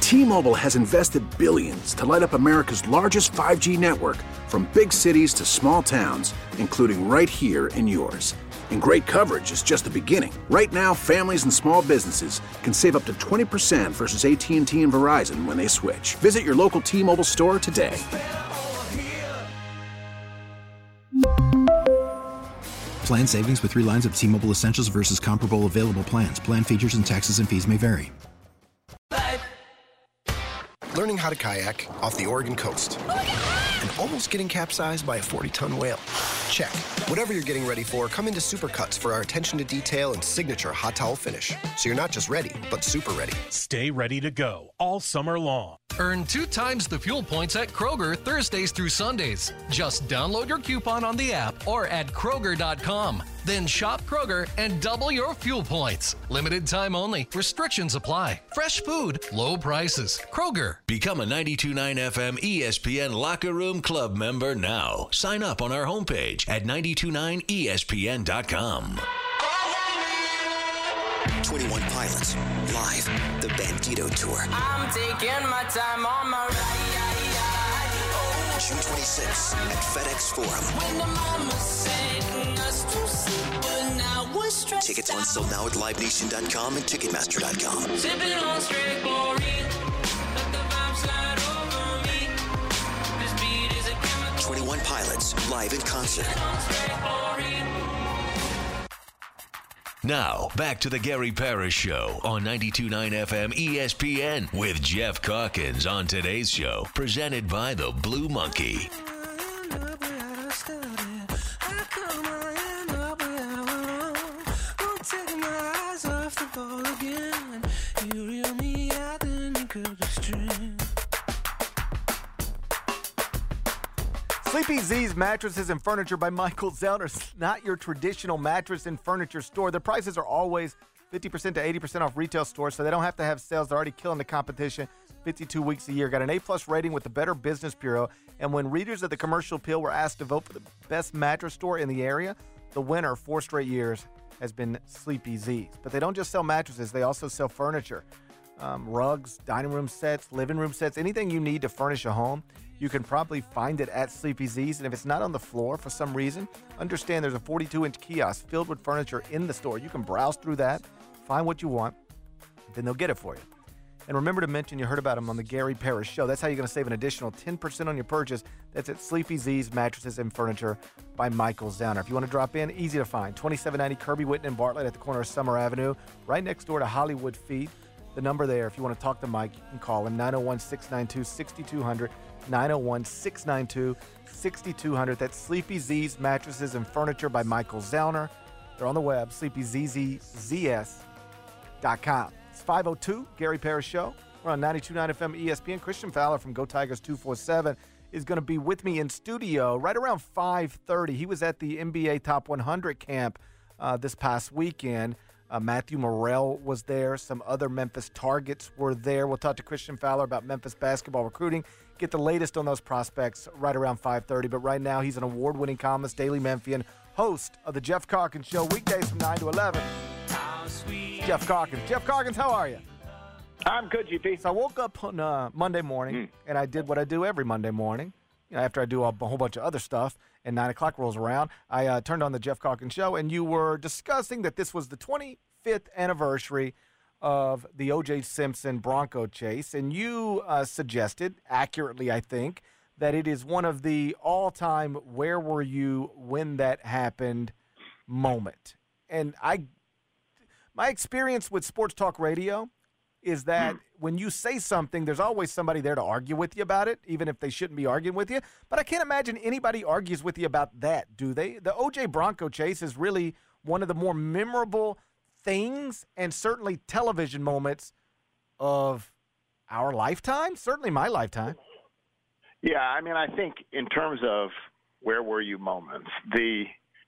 T-Mobile has invested billions to light up America's largest 5G network, from big cities to small towns, including right here in yours. And great coverage is just the beginning. Right now, families and small businesses can save up to 20% versus AT&T and Verizon when they switch. Visit your local T-Mobile store today. Plan savings with 3 lines of T-Mobile Essentials versus comparable available plans. Plan features and taxes and fees may vary. Learning how to kayak off the Oregon coast. And almost getting capsized by a 40-ton whale. Check. Whatever you're getting ready for, come into Supercuts for our attention to detail and signature hot towel finish. So you're not just ready, but super ready. Stay ready to go all summer long. Earn 2 times the fuel points at Kroger Thursdays through Sundays. Just download your coupon on the app or at Kroger.com. Then shop Kroger and double your fuel points. Limited time only. Restrictions apply. Fresh food, low prices. Kroger. Become a 92.9 FM ESPN Locker Room Club member now. Sign up on our homepage at 929ESPN.com. 21 Pilots, live, the Bandito Tour. I'm taking my time on my ride. June 26th at FedEx Forum. When the mama sang us to sleep, but now we're stressed Tickets on sale now at LiveNation.com and Ticketmaster.com. Sipping on straight boring. Let the vibe slide over me. This beat is a chemical. 21 Pilots, live in concert. Now, back to the Gary Parrish Show on 92.9 FM ESPN with Jeff Calkins on today's show, presented by the Blue Monkey. Sleepy Z's Mattresses and Furniture by Michael Zellner. It's not your traditional mattress and furniture store. Their prices are always 50% to 80% off retail stores, so they don't have to have sales. They're already killing the competition 52 weeks a year. Got an A-plus rating with the Better Business Bureau, and when readers of the Commercial Appeal were asked to vote for the best mattress store in the area, the winner 4 straight years has been Sleepy Z's. But they don't just sell mattresses. They also sell furniture, rugs, dining room sets, living room sets, anything you need to furnish a home. You can probably find it at Sleepy Z's, and if it's not on the floor for some reason, understand there's a 42-inch kiosk filled with furniture in the store. You can browse through that, find what you want, then they'll get it for you. And remember to mention you heard about them on the Gary Parrish Show. That's how you're going to save an additional 10% on your purchase. That's at Sleepy Z's Mattresses and Furniture by Michael Zellner. If you want to drop in, easy to find. 2790 Kirby Whitten and Bartlett at the corner of Summer Avenue, right next door to Hollywood Feed. The number there, if you want to talk to Mike, you can call him, 901-692-6200. 901-692-6200. That's Sleepy Z's Mattresses and Furniture by Michael Zellner. They're on the web, sleepyzzs.com. It's 5:02, Gary Parrish Show. We're on 92.9 FM ESPN. Christian Fowler from Go Tigers 247 is going to be with me in studio right around 5:30. He was at the NBA Top 100 camp this past weekend. Matthew Morrell was there. Some other Memphis targets were there. We'll talk to Christian Fowler about Memphis basketball recruiting. Get the latest on those prospects right around 5:30. But right now, he's an award-winning columnist, Daily Memphian, host of the Jeff Calkins Show, weekdays from 9 to 11. Jeff Calkins. Jeff Calkins, how are you? I'm good, GP. So I woke up on Monday morning, and I did what I do every Monday morning. You know, after I do a whole bunch of other stuff, and 9 o'clock rolls around, I turned on the Jeff Calkins Show, and you were discussing that this was the 25th anniversary of the O.J. Simpson Bronco chase, and you suggested, accurately I think, that it is one of the all-time where were you when that happened moment. And my experience with sports talk radio is that when you say something, there's always somebody there to argue with you about it, even if they shouldn't be arguing with you. But I can't imagine anybody argues with you about that, do they? The O.J. Bronco chase is really one of the more memorable things and certainly television moments of our lifetime, certainly my lifetime. Yeah, I mean, I think in terms of where were you moments, they're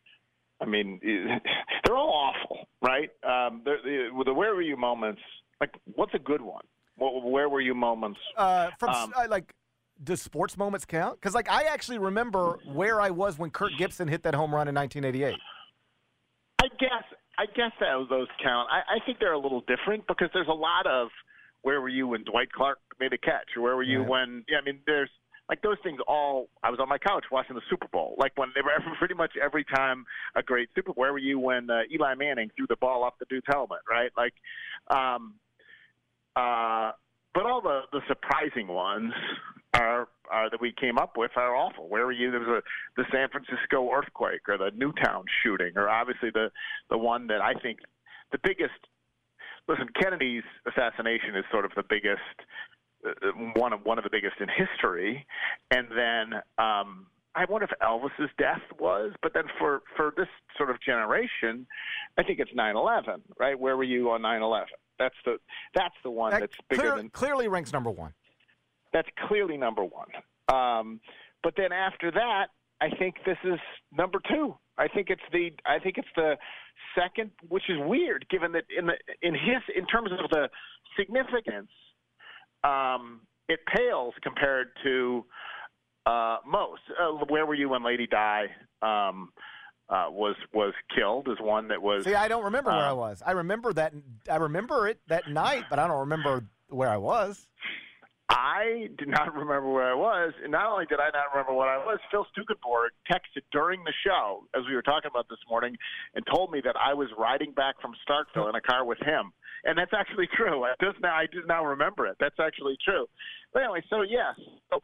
all awful, right? The where were you moments, like, what's a good one? Where were you moments? Does sports moments count? Because, I actually remember where I was when Kirk Gibson hit that home run in 1988. I guess those count. I think they're a little different because there's a lot of where were you when Dwight Clark made a catch? Or where were you when? Yeah, I mean, there's like those things. All I was on my couch watching the Super Bowl. Like when they were pretty much every time a great Super Bowl. Where were you when Eli Manning threw the ball off the dude's helmet? Right, like. But all the surprising ones are that we came up with are awful. Where were you? There was the San Francisco earthquake or the Newtown shooting, or obviously the one that I think the biggest. Listen, Kennedy's assassination is sort of the biggest one of the biggest in history, and then I wonder if Elvis's death was. But then for this sort of generation, I think it's 9/11. Right? Where were you on 9/11? That's the one that's bigger than clearly ranks number one. That's clearly number one. But then after that, I think this is number two. I think it's the second, which is weird given that in terms of the significance, it pales compared to most. Where were you when Lady Di was killed? Is one that was. See, I don't remember where I was. I remember it that night, but I don't remember where I was. I did not remember where I was, and not only did I not remember what I was, Phil Stukenborg texted during the show, as we were talking about this morning, and told me that I was riding back from Starkville in a car with him, and that's actually true. I just now remember it. That's actually true. But anyway, so yes,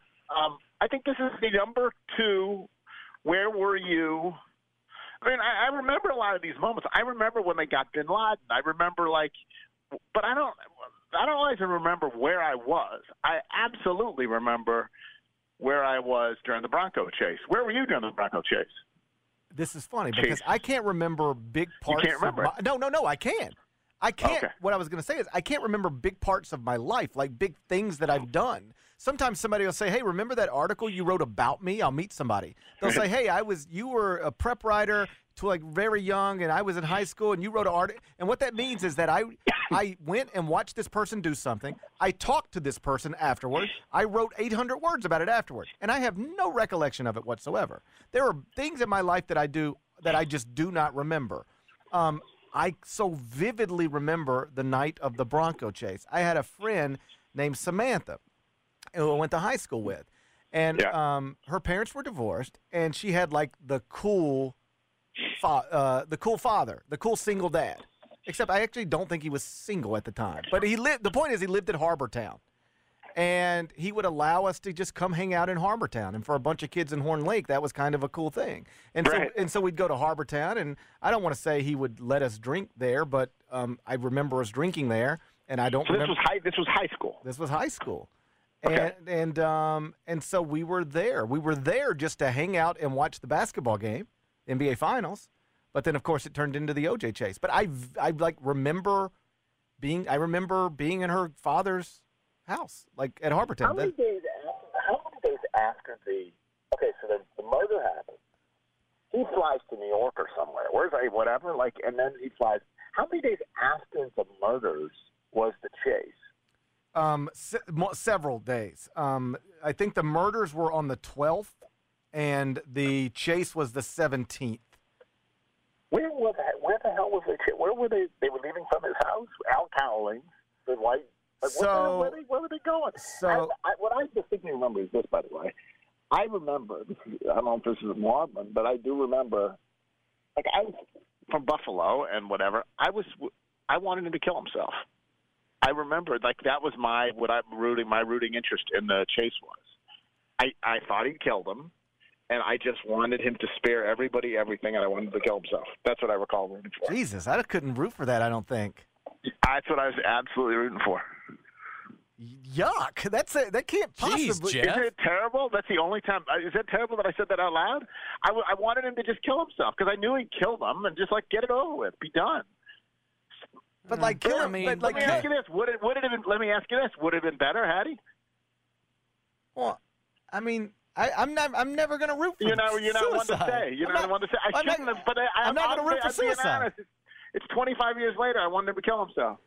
I think this is the number two. Where were you? I mean, I remember a lot of these moments. I remember when they got Bin Laden. I remember but I don't always remember where I was. I absolutely remember where I was during the Bronco chase. Where were you during the Bronco chase? This is funny because I can't remember big parts. You can't remember? No, I can. I can't. Okay. What I was going to say is I can't remember big parts of my life, like big things that I've done. Sometimes somebody will say, hey, remember that article you wrote about me? I'll meet somebody. They'll say, hey, you were a prep writer to like very young, and I was in high school, and you wrote an article. And what that means is that I went and watched this person do something. I talked to this person afterwards. I wrote 800 words about it afterwards, and I have no recollection of it whatsoever. There are things in my life that I do that I just do not remember. I so vividly remember the night of the Bronco chase. I had a friend named Samantha who I went to high school with, and her parents were divorced, and she had like the cool father, the cool single dad. Except I actually don't think he was single at the time. But the point is he lived at Harbortown. And he would allow us to just come hang out in Harbortown. And for a bunch of kids in Horn Lake, that was kind of a cool thing. And so we'd go to Harbortown, and I don't want to say he would let us drink there, but I remember us drinking there, and I don't remember. This was high school. This was high school. Okay. And so we were there. We were there just to hang out and watch the basketball game, NBA Finals. But then, of course, it turned into the OJ chase. But I remember being in her father's house, like at Harbortown. How many days after the murder happened? He flies to New York or somewhere. Whatever. And then he flies. How many days after the murders was the chase? Several days. I think the murders were on the 12th, and the chase was the 17th. Where the hell was they? Where were they? They were leaving from his house. Al Cowling, the white. Where were they going? So what I distinctly remember is this. By the way, I remember. I don't know if this is maudlin, but I do remember. Like I was from Buffalo and whatever. I wanted him to kill himself. I remember that was my rooting interest in the chase was. I thought he'd killed him. And I just wanted him to spare everybody everything, and I wanted him to kill himself. That's what I recall rooting for. Jesus, I couldn't root for that, I don't think. That's what I was absolutely rooting for. Yuck. That can't possibly. Jeez, Jeff. Isn't it terrible? That's the only time. Is it terrible that I said that out loud? I wanted him to just kill himself because I knew he'd kill them and just get it over with, be done. But kill him. Let me ask you this: Would it have been? Let me ask you this: Would it have been better, had he? Well, I mean. I'm never going to root for You're not one to say. You're not one to say. I shouldn't have, but I'm not going to root for suicide. Honest, it's 25 years later. I wanted him to kill himself.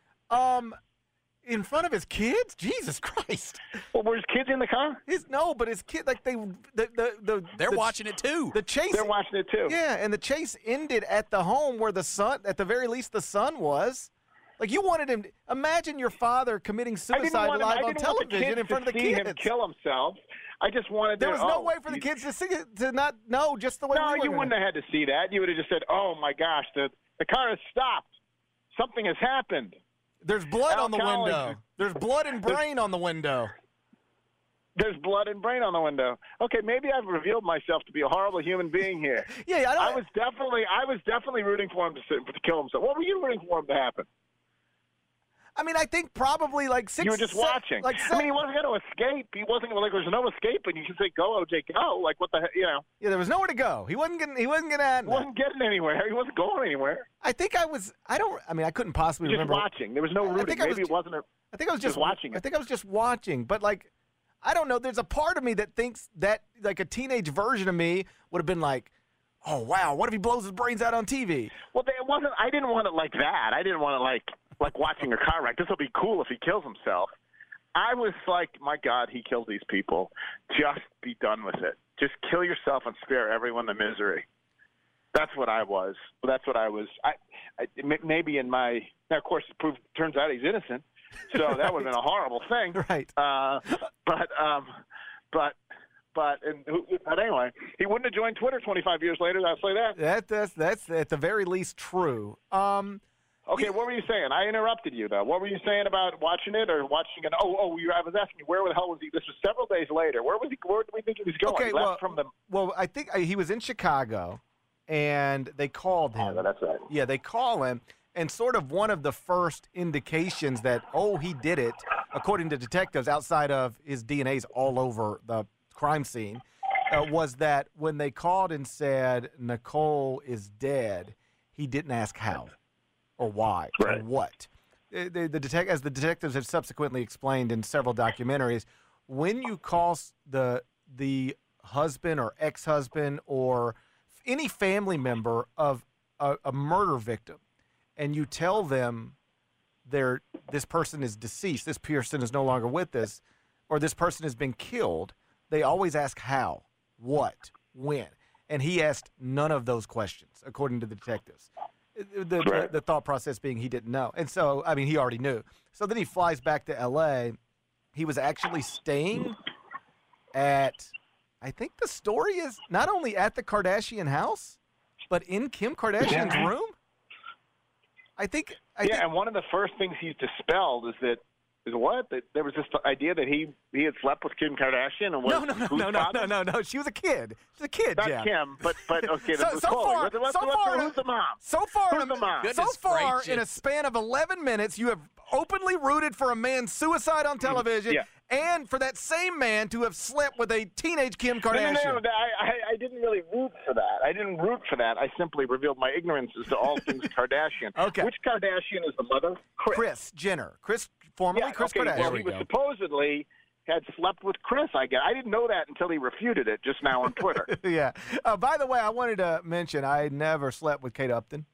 In front of his kids? Jesus Christ! Well, were his kids in the car? But his kid, they're watching it too. The chase. They're watching it too. Yeah, and the chase ended at the home where the son, at the very least, the son was. Like, you wanted him. Imagine your father committing suicide live on television in front of the kids. Him kill himself. I just wanted. There was no way for the kids to see it, to not know just the way. No, you wouldn't have had to see that. You would have just said, "Oh my gosh, the car has stopped. Something has happened." There's blood on the window. There's blood and brain on the window. There's blood and brain on the window. Okay, maybe I've revealed myself to be a horrible human being here. Yeah, I was definitely rooting for him to kill himself. What were you rooting for him to happen? I mean, I think probably like 6. You were just watching. I mean, he wasn't going to escape. He wasn't like there's no escaping. You can say, "Go, OJ, go!" Like what the heck, you know? Yeah, there was nowhere to go. He wasn't getting. He wasn't getting anywhere. He wasn't going anywhere. I think I was. I mean, I couldn't possibly just remember. Watching. There was no rooting. Maybe it wasn't. I think I was just watching. I think I was just watching. But like, I don't know. There's a part of me that thinks that like a teenage version of me would have been like, "Oh wow, what if he blows his brains out on TV?" Well, it wasn't. I didn't want it like that. I didn't want it like watching a car wreck. This will be cool if he kills himself. I was like, my God, he killed these people. Just be done with it. Just kill yourself and spare everyone the misery. That's what I was. That's what I was. Maybe in my now, of course, turns out he's innocent. So that would have been a horrible thing. Right. But anyway, he wouldn't have joined Twitter 25 years later. I'll say that. That's at the very least true. Okay, what were you saying? I interrupted you, though. What were you saying about watching it or watching it? I was asking you, where the hell was he? This was several days later. Where was he? Where do we think he was going? Okay, well, I think he was in Chicago, and they called him. Oh, that's right. Yeah, they call him, and sort of one of the first indications that, he did it, according to detectives, outside of his DNA's all over the crime scene, was that when they called and said Nicole is dead, he didn't ask how. Or why, or what. As the detectives have subsequently explained in several documentaries, when you call the husband or ex-husband or any family member of a murder victim, and you tell them this person is deceased, this person is no longer with us, or this person has been killed, they always ask how, what, when. And he asked none of those questions, according to the detectives. The thought process being he didn't know. And so, I mean, he already knew. So then he flies back to L.A. He was actually staying at, I think the story is not only at the Kardashian house, but in Kim Kardashian's room. I think. And one of the first things he's dispelled is that there was this idea that he had slept with Kim Kardashian and No. She was a kid. She's a kid. Not Jeff. Kim, but okay. So far, who's the mom? So far, who's the mom? So far, in a span of 11 minutes, you have openly rooted for a man's suicide on television, and for that same man to have slept with a teenage Kim Kardashian. No, I didn't really root for that. I didn't root for that. I simply revealed my ignorance as to all things Kardashian. Okay. Which Kardashian is the mother? Kris Jenner. Formerly Kris Kardashian. Well, he was supposedly had slept with Kris, I guess. I didn't know that until he refuted it just now on Twitter. Yeah. By the way, I wanted to mention I never slept with Kate Upton.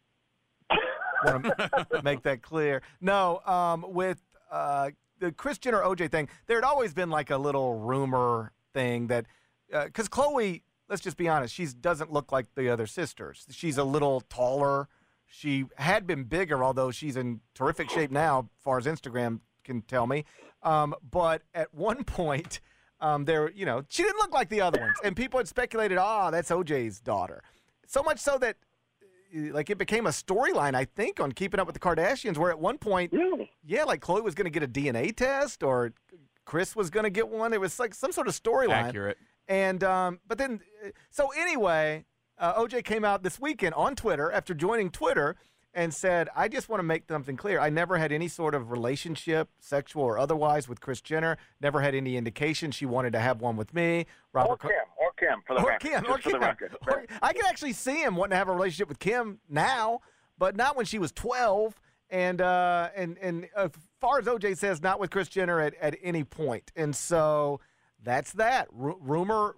Want to make that clear. No, with the Kris Jenner OJ thing, there had always been like a little rumor thing that because Khloe, let's just be honest, she doesn't look like the other sisters. She's a little taller. She had been bigger, although she's in terrific shape now, as far as Instagram can tell me. But at one point, she didn't look like the other ones, and people had speculated, that's OJ's daughter. So much so that, like, it became a storyline, I think, on Keeping Up with the Kardashians, where at one point, like Khloe was going to get a DNA test, or Kris was going to get one. It was like some sort of storyline. Accurate. And but then, so anyway. OJ came out this weekend on Twitter after joining Twitter and said, I just want to make something clear. I never had any sort of relationship, sexual or otherwise, with Kris Jenner. Never had any indication she wanted to have one with me. Or Kim, for the record. I can actually see him wanting to have a relationship with Kim now, but not when she was 12. And as far as OJ says, not with Kris Jenner at any point. And so that's that. Rumor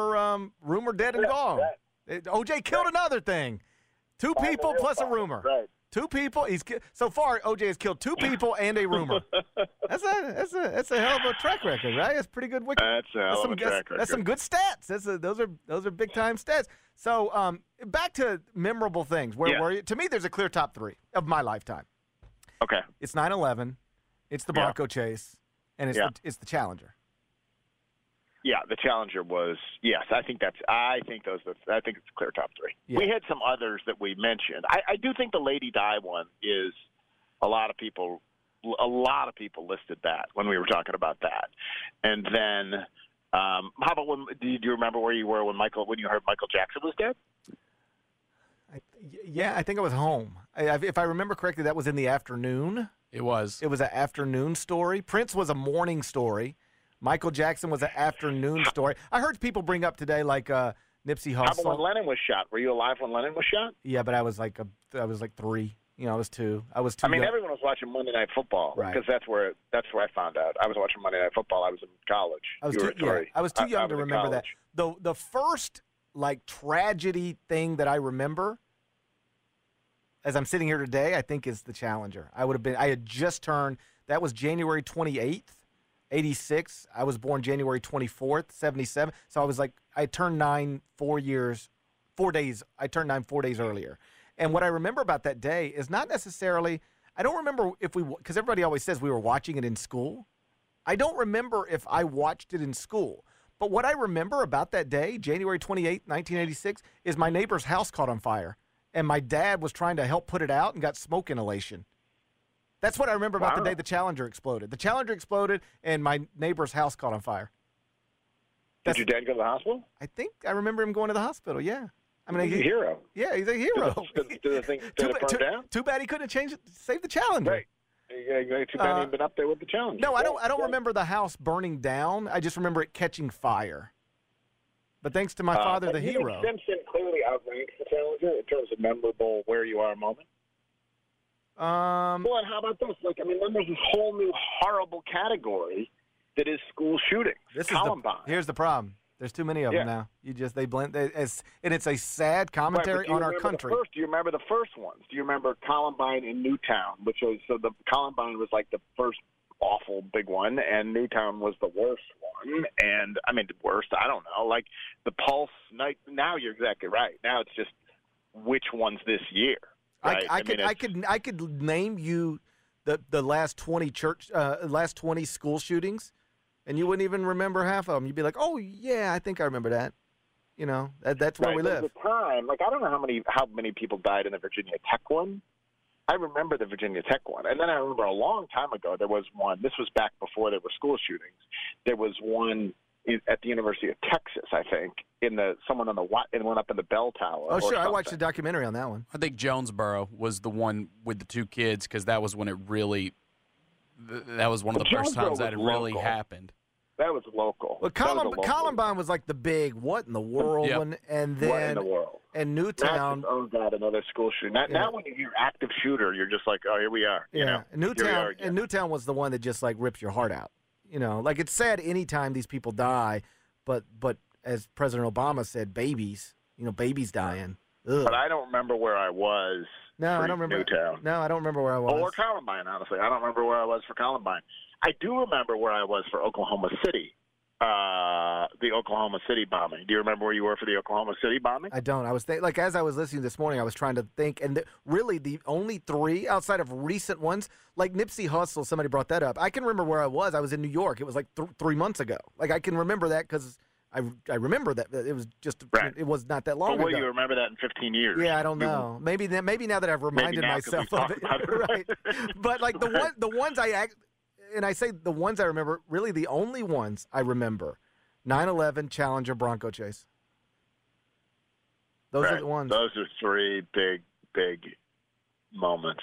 dead and gone. OJ killed another thing. 2 people plus a rumor. Right. 2 people. So far, OJ has killed 2 people and a rumor. That's a hell of a track record, right? That's pretty good. That's a hell of a track record. That's some good stats. Those are big time stats. So back to memorable things. Where to me, there's a clear top 3 of my lifetime. Okay. It's 9/11. It's the Bronco chase, and it's the Challenger. Yeah, the Challenger was I think it's a clear top three. Yeah. We had some others that we mentioned. I do think the Lady Di one is a lot of people listed that when we were talking about that. And then how about do you remember where you were when you heard Michael Jackson was dead? I think I was home. If I remember correctly, that was in the afternoon. It was. It was an afternoon story. Prince was a morning story. Michael Jackson was an afternoon story. I heard people bring up today like Nipsey Hussle. How about when Lennon was shot? Were you alive when Lennon was shot? Yeah, but I was like 3. I was 2. I was 2. I mean, everyone was watching Monday Night Football because that's where I found out. I was watching Monday Night Football. I was in college. I was too young to remember that. The first tragedy thing that I remember, as I'm sitting here today, I think is the Challenger. I had just turned. That was January 28th. 86. I was born January 24th, 77. So I turned 9 4 days. I turned 9 4 days earlier. And what I remember about that day is not necessarily, I don't remember because everybody always says we were watching it in school. I don't remember if I watched it in school. But what I remember about that day, January 28th, 1986, is my neighbor's house caught on fire. And my dad was trying to help put it out and got smoke inhalation. That's what I remember about the day the Challenger exploded. The Challenger exploded, and my neighbor's house caught on fire. Did your dad go to the hospital? I think I remember him going to the hospital, yeah. I mean, he's a hero. Yeah, he's a hero. Did it burn down? Too bad he couldn't save the Challenger. Right. Too bad he had been up there with the Challenger. No, I don't remember the house burning down. I just remember it catching fire. But thanks to my father, the hero. Simpson clearly outranks the Challenger in terms of memorable where-you-are moment. Well, and how about this? Then there's this whole new horrible category that is school shootings. Columbine. Here's the problem. There's too many of them now. They blend, and it's a sad commentary on our country. Do you remember the first ones? Do you remember Columbine in Newtown, which was the Columbine was like the first awful big one, and Newtown was the worst one. And the worst. I don't know. Like the Pulse night. Now you're exactly right. Now it's just which one's this year. Right? I could name you the last 20 last 20 school shootings, and you wouldn't even remember half of them. You'd be like, "Oh yeah, I think I remember that." That's where we live. At the time, I don't know how many people died in the Virginia Tech one. I remember the Virginia Tech one, and then I remember a long time ago there was one. This was back before there were school shootings. There was one at the University of Texas, I think, someone on the went up in the bell tower. Oh, sure, I watched a documentary on that one. I think Jonesboro was the one with the 2 kids because that was when it really. That was one of the first times that it really happened. That was local. Well, Columbine was like the big what in the world one, and then what in the world? And Newtown. Oh God, another school shooting. Now when you hear active shooter, you're just like, oh, here we are. Yeah, Newtown was the one that just rips your heart out. It's sad anytime these people die, but as President Obama said, babies dying. Ugh. But I don't remember where I was. No, I don't remember. Newtown. No, I don't remember where I was. Or Columbine, honestly. I don't remember where I was for Columbine. I do remember where I was for Oklahoma City, the Oklahoma City bombing. Do you remember where you were for the Oklahoma City bombing? I don't. I was as I was listening this morning, I was trying to think, and really the only 3 outside of recent ones, like Nipsey Hussle, somebody brought that up. I can remember where I was. I was in New York. It was 3 months ago. I can remember that because I remember that it was just it was not that long ago. Will you remember that in 15 years? Yeah, I don't know. Maybe now that I've reminded myself of it, right? But the ones I say the ones I remember, really the only ones I remember, 9/11, Challenger, Bronco chase. Those are the ones. Those are 3 big moments.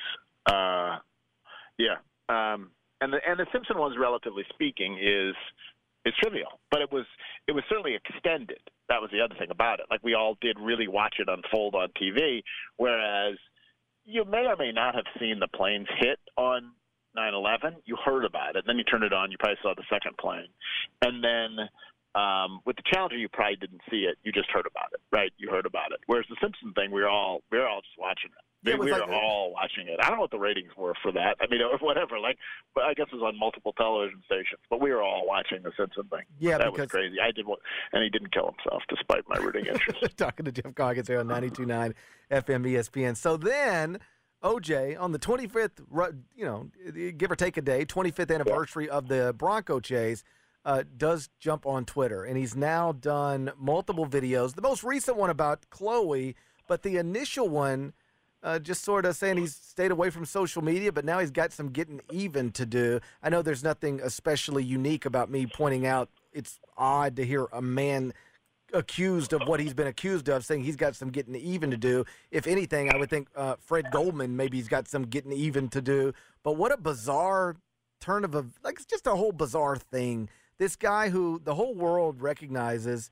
And the Simpson ones, relatively speaking, is trivial, but it was certainly extended. That was the other thing about it. We all did really watch it unfold on TV, whereas you may or may not have seen the planes hit on 9/11. You heard about it. Then you turned it on. You probably saw the second plane. And then with the Challenger, you probably didn't see it. You just heard about it, right? You heard about it. Whereas the Simpson thing, we were all just watching it. We were all watching it. I don't know what the ratings were for that. Or whatever. But I guess it was on multiple television stations. But we were all watching the Simpson thing. Yeah, that was crazy. I did, and he didn't kill himself, despite my rooting interest. Talking to Jeff Coggins here on 92.9 FM ESPN. So then, OJ, on the 25th, give or take a day, 25th anniversary of the Bronco chase, does jump on Twitter. And he's now done multiple videos. The most recent one about Chloe, but the initial one just sort of saying he's stayed away from social media, but now he's got some getting even to do. I know there's nothing especially unique about me pointing out it's odd to hear a man accused of what he's been accused of, saying he's got some getting even to do. If anything, I would think Fred Goldman, maybe he's got some getting even to do. But what a bizarre turn of it's just a whole bizarre thing. This guy who the whole world recognizes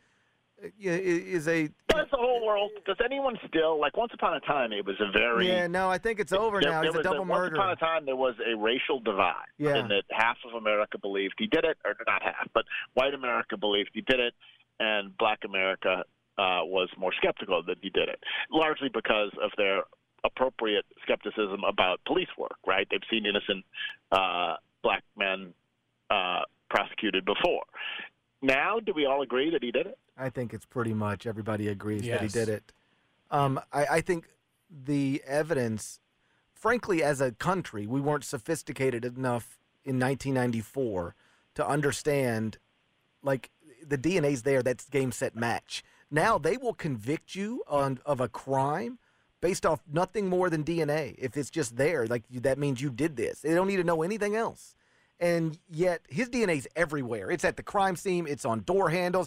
is a... That's the whole world. Does anyone still, once upon a time, it was a very... Yeah, no, I think it's over now. He's a double murderer. Once upon a time, there was a racial divide. Yeah. In that half of America believed he did it, or not half, but white America believed he did it, and black America was more skeptical that he did it, largely because of their appropriate skepticism about police work, right? They've seen innocent black men prosecuted before. Now, do we all agree that he did it? I think it's pretty much everybody agrees Yes. that he did it. I think the evidence, frankly, as a country, we weren't sophisticated enough in 1994 to understand, the DNA's there, that's game, set, match. Now they will convict you of a crime based off nothing more than DNA. If it's just there, that means you did this. They don't need to know anything else. And yet his DNA's everywhere. It's at the crime scene. It's on door handles.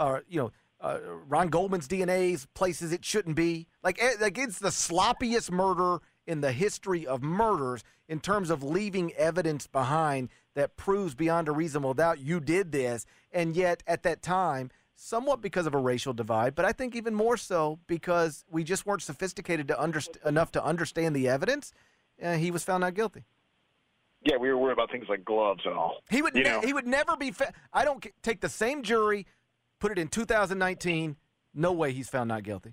Ron Goldman's DNA's places it shouldn't be. It's the sloppiest murder in the history of murders in terms of leaving evidence behind that proves beyond a reasonable doubt you did this. And yet at that time, somewhat because of a racial divide, but I think even more so because we just weren't sophisticated enough to understand the evidence, he was found not guilty. Yeah, we were worried about things like gloves and all. He would never be I don't take the same jury, put it in 2019, no way he's found not guilty.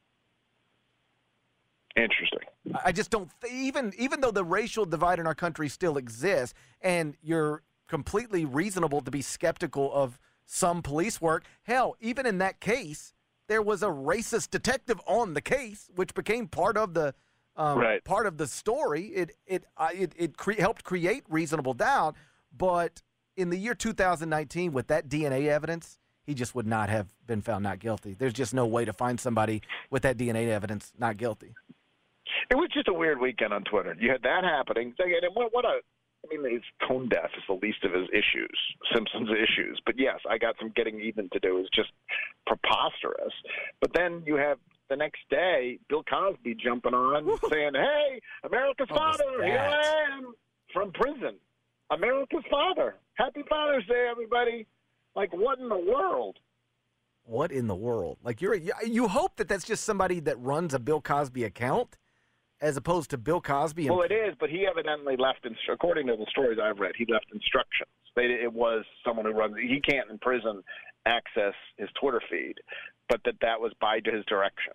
Interesting. I just don't even though the racial divide in our country still exists, and you're completely reasonable to be skeptical of some police work. Hell, even in that case, there was a racist detective on the case, which became part of the part of the story. It helped create reasonable doubt, but in the year 2019, with that DNA evidence, he just would not have been found not guilty. There's just no way to find somebody with that DNA evidence not guilty. It was just a weird weekend on Twitter. You had that happening. He's tone deaf is the least of his issues, Simpson's issues. But yes, I got some getting even to do. It's just preposterous. But then you have the next day, Bill Cosby jumping on saying, "Hey, America's father, here I am from prison. America's father. Happy Father's Day, everybody." What in the world? What in the world? You hope that that's just somebody that runs a Bill Cosby account, as opposed to Bill Cosby. Well, it is, but he evidently left, according to the stories I've read, he left instructions. It was someone who runs. He can't in prison access his Twitter feed, but that was by his direction.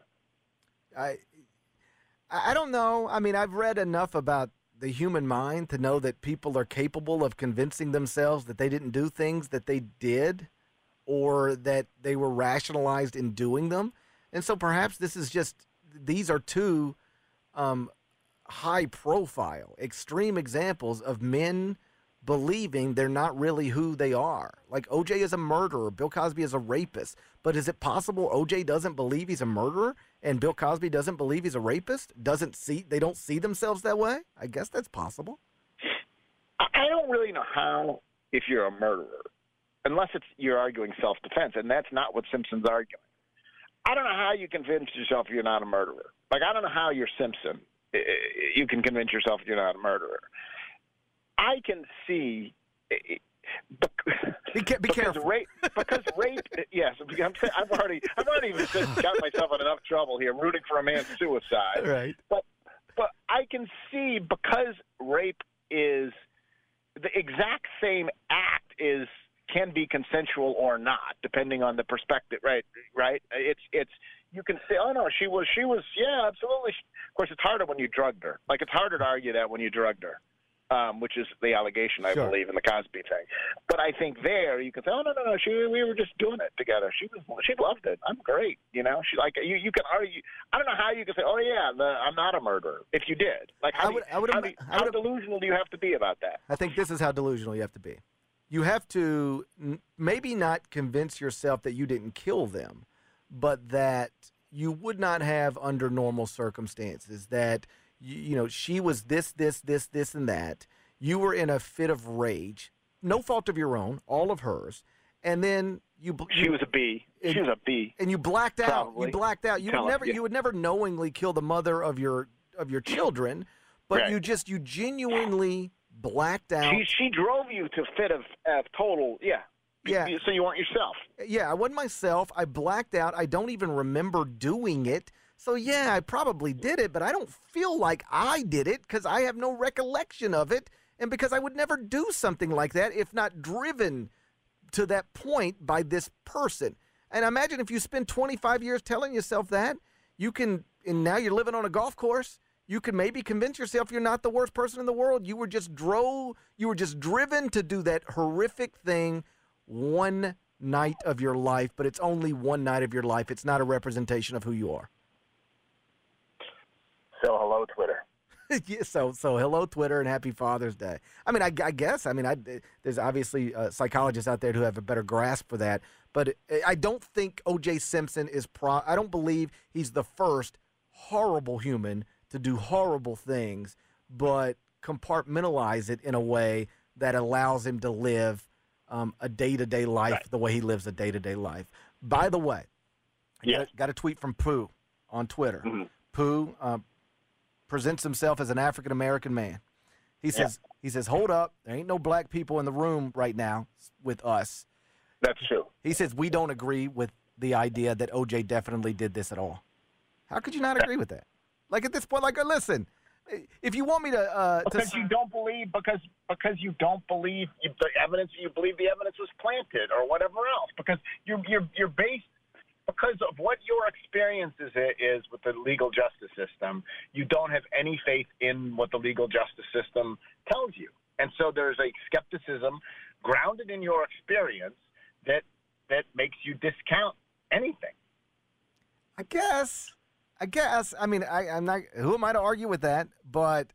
I don't know. I mean, I've read enough about the human mind to know that people are capable of convincing themselves that they didn't do things that they did, or that they were rationalized in doing them. And so perhaps these are two high-profile, extreme examples of men believing they're not really who they are. O.J. is a murderer, Bill Cosby is a rapist. But is it possible O.J. doesn't believe he's a murderer and Bill Cosby doesn't believe he's a rapist? They don't see themselves that way? I guess that's possible. I don't really know how, if you're a murderer, unless you're arguing self-defense, and that's not what Simpson's arguing. I don't know how you convince yourself you're not a murderer. I don't know how you're Simpson. You can convince yourself you're not a murderer. I can see. Be careful. Because rape. Yes, I've already got myself in enough trouble here, rooting for a man's suicide. Right. But I can see, because rape is the exact same act can be consensual or not, depending on the perspective. Right. It's you can say, oh no, she was, yeah, absolutely. Of course, it's harder when you drugged her. It's harder to argue that when you drugged her. which is the allegation, I Sure. believe, in the Cosby thing. But I think there you can say, oh, no, we were just doing it together. She loved it. I'm great. You know, you can argue. I don't know how you can say, oh, yeah, I'm not a murderer, if you did. Like, how delusional do you have to be about that? I think this is how delusional you have to be. You have to maybe not convince yourself that you didn't kill them, but that you would not have under normal circumstances, that you know, she was this, and that. You were in a fit of rage, no fault of your own, all of hers, and then she was a bee. She was a bee, and you blacked out. Probably. You blacked out. You would never knowingly kill the mother of your children, but Right. you genuinely blacked out. She drove you to fit of total, yeah. Yeah. So you weren't yourself. Yeah, I wasn't myself. I blacked out. I don't even remember doing it. So, yeah, I probably did it, but I don't feel like I did it because I have no recollection of it and because I would never do something like that if not driven to that point by this person. And imagine if you spend 25 years telling yourself that, and now you're living on a golf course, you can maybe convince yourself you're not the worst person in the world. You were just driven to do that horrific thing one night of your life, but it's only one night of your life. It's not a representation of who you are. So hello, Twitter. Yeah, so hello, Twitter, and happy Father's Day. I mean, I guess. I mean, there's obviously psychologists out there who have a better grasp for that, but I don't think O.J. Simpson I don't believe he's the first horrible human to do horrible things, but compartmentalize it in a way that allows him to live a day-to-day life the way he lives a day-to-day life. By the way, I got a tweet from Pooh on Twitter. Mm-hmm. Pooh presents himself as an African-American man. He says, hold up, there ain't no black people in the room right now with us. That's true. He says, we don't agree with the idea that O.J. definitely did this at all. How could you not agree with that? Like, at this point, listen, if you want me to... because you don't believe, because you don't believe the evidence, you believe the evidence was planted or whatever else, because you're based... Because of what your experience is with the legal justice system, you don't have any faith in what the legal justice system tells you. And so there's a skepticism grounded in your experience that makes you discount anything. I guess. I mean, I'm not. Who am I to argue with that? But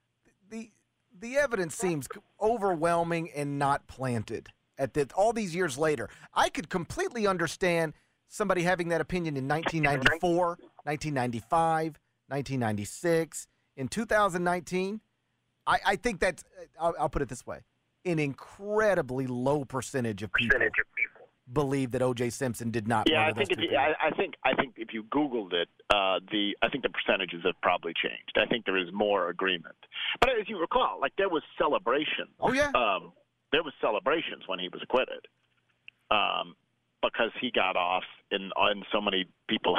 the evidence seems overwhelming and not planted all these years later. I could completely understand somebody having that opinion in 1994, 1995, 1996. In 2019, I think that's, I'll put it this way, an incredibly low percentage of people believe that O.J. Simpson did not murder I those think two people. I think if you Googled it, I think the percentages have probably changed. I think there is more agreement. But as you recall, there was celebration. Oh, yeah. There was celebrations when he was acquitted. Because he got off, and so many people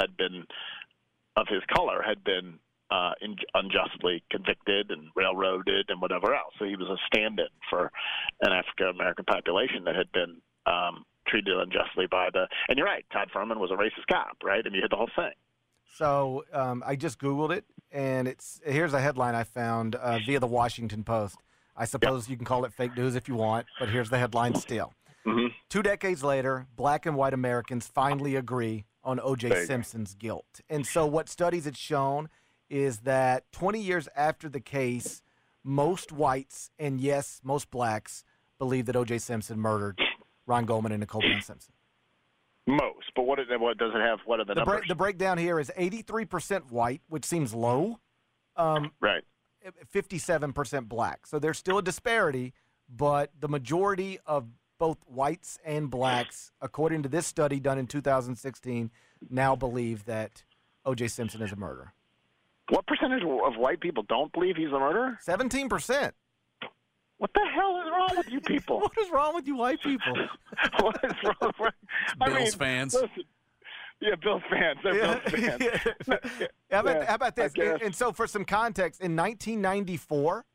of his color had been unjustly convicted and railroaded and whatever else. So he was a stand-in for an African American population that had been treated unjustly and you're right, Todd Fuhrman was a racist cop, right? And you hit the whole thing. So I just Googled it, and here's a headline I found via the Washington Post. I suppose you can call it fake news if you want, but here's the headline still. Mm-hmm. 2 decades later, black and white Americans finally agree on O.J. Simpson's guilt. And so what studies had shown is that 20 years after the case, most whites and, yes, most blacks believe that O.J. Simpson murdered Ron Goldman and Nicole Brown Simpson. Most. But what does it have? What are the numbers? The breakdown here is 83% white, which seems low. Right. 57% black. So there's still a disparity, but the majority of both whites and blacks, according to this study done in 2016, now believe that O.J. Simpson is a murderer. What percentage of white people don't believe he's a murderer? 17%. What the hell is wrong with you people? What is wrong with you white people? What is wrong with Bills fans. Listen, yeah, Bills fans. They're Bills fans. How about this? And so for some context, in 1994,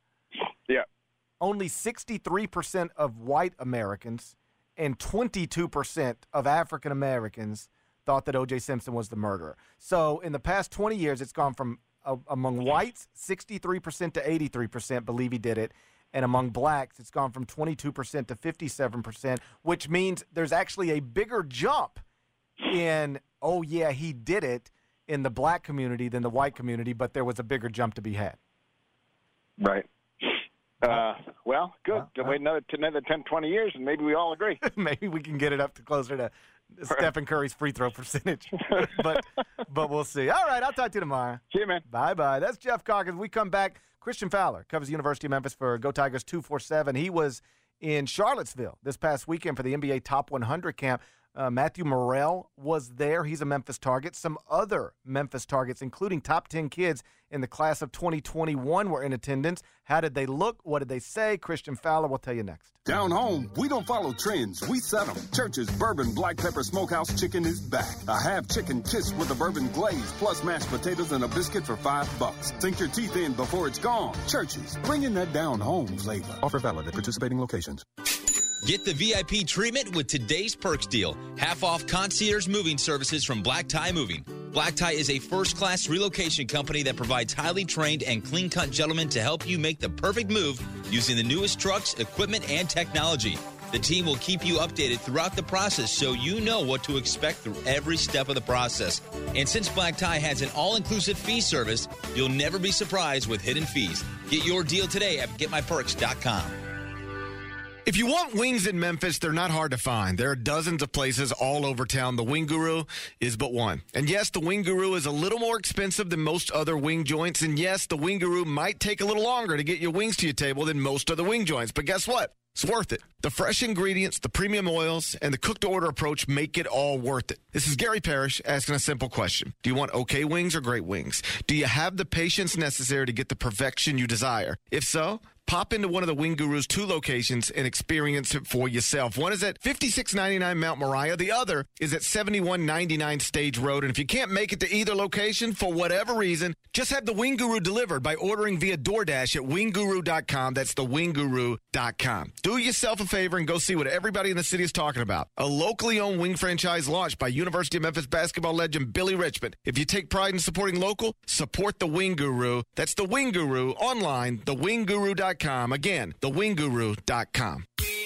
only 63% of white Americans and 22% of African Americans thought that O.J. Simpson was the murderer. So in the past 20 years, it's gone from among whites, 63% to 83% believe he did it, And among blacks, it's gone from 22% to 57%, which means there's actually a bigger jump in, oh, yeah, he did it, in the black community than the white community, but there was a bigger jump to be had. Right. Well, good. Wait another 10, 20 years, and maybe we all agree. Maybe we can get it up to closer to Stephen Curry's free throw percentage. but we'll see. All right, I'll talk to you tomorrow. See you, man. Bye-bye. That's Jeff Calkins. When we come back, Christian Fowler covers the University of Memphis for Go Tigers 247. He was in Charlottesville this past weekend for the NBA Top 100 camp. Matthew Morrell was there. He's a Memphis target. Some other Memphis targets, including top 10 kids in the class of 2021, were in attendance. How did they look? What did they say? Christian Fowler will tell you next. Down home, we don't follow trends. We set them. Church's Bourbon Black Pepper Smokehouse Chicken is back. A half chicken kiss with a bourbon glaze, plus mashed potatoes and a biscuit for $5. Sink your teeth in before it's gone. Church's, bringing that down home flavor. Offer valid at participating locations. Get the VIP treatment with today's Perks deal. Half off concierge moving services from Black Tie Moving. Black Tie is a first-class relocation company that provides highly trained and clean-cut gentlemen to help you make the perfect move using the newest trucks, equipment, and technology. The team will keep you updated throughout the process so you know what to expect through every step of the process. And since Black Tie has an all-inclusive fee service, you'll never be surprised with hidden fees. Get your deal today at GetMyPerks.com. If you want wings in Memphis, they're not hard to find. There are dozens of places all over town. The Wing Guru is but one. And yes, the Wing Guru is a little more expensive than most other wing joints. And yes, the Wing Guru might take a little longer to get your wings to your table than most other wing joints. But guess what? It's worth it. The fresh ingredients, the premium oils, and the cook-to-order approach make it all worth it. This is Gary Parrish asking a simple question. Do you want okay wings or great wings? Do you have the patience necessary to get the perfection you desire? If so, pop into one of the Wing Guru's 2 locations and experience it for yourself. One is at 5699 Mount Moriah. The other is at 7199 Stage Road. And if you can't make it to either location for whatever reason, just have the Wing Guru delivered by ordering via DoorDash at wingguru.com. That's the wingguru.com. Do yourself a favor and go see what everybody in the city is talking about. A locally owned wing franchise launched by University of Memphis basketball legend Billy Richmond. If you take pride in supporting local, support the Wing Guru. That's the Wing Guru online, thewingguru.com. Again, thewingguru.com.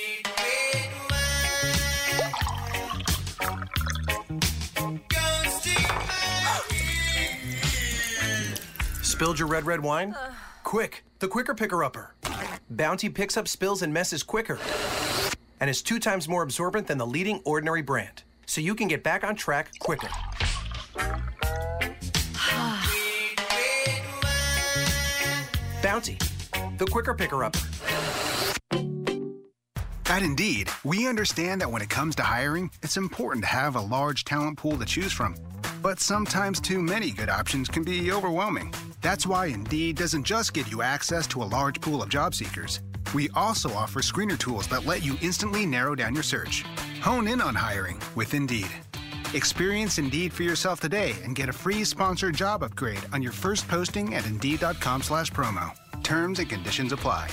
Spilled your red wine? Quick, the Quicker Picker-Upper. Bounty picks up spills and messes quicker and is 2 times more absorbent than the leading Ordinary brand, so you can get back on track quicker. Bounty, the Quicker Picker-Upper. At Indeed, we understand that when it comes to hiring, it's important to have a large talent pool to choose from. But sometimes too many good options can be overwhelming. That's why Indeed doesn't just give you access to a large pool of job seekers. We also offer screener tools that let you instantly narrow down your search. Hone in on hiring with Indeed. Experience Indeed for yourself today and get a free sponsored job upgrade on your first posting at Indeed.com/promo. Terms and conditions apply.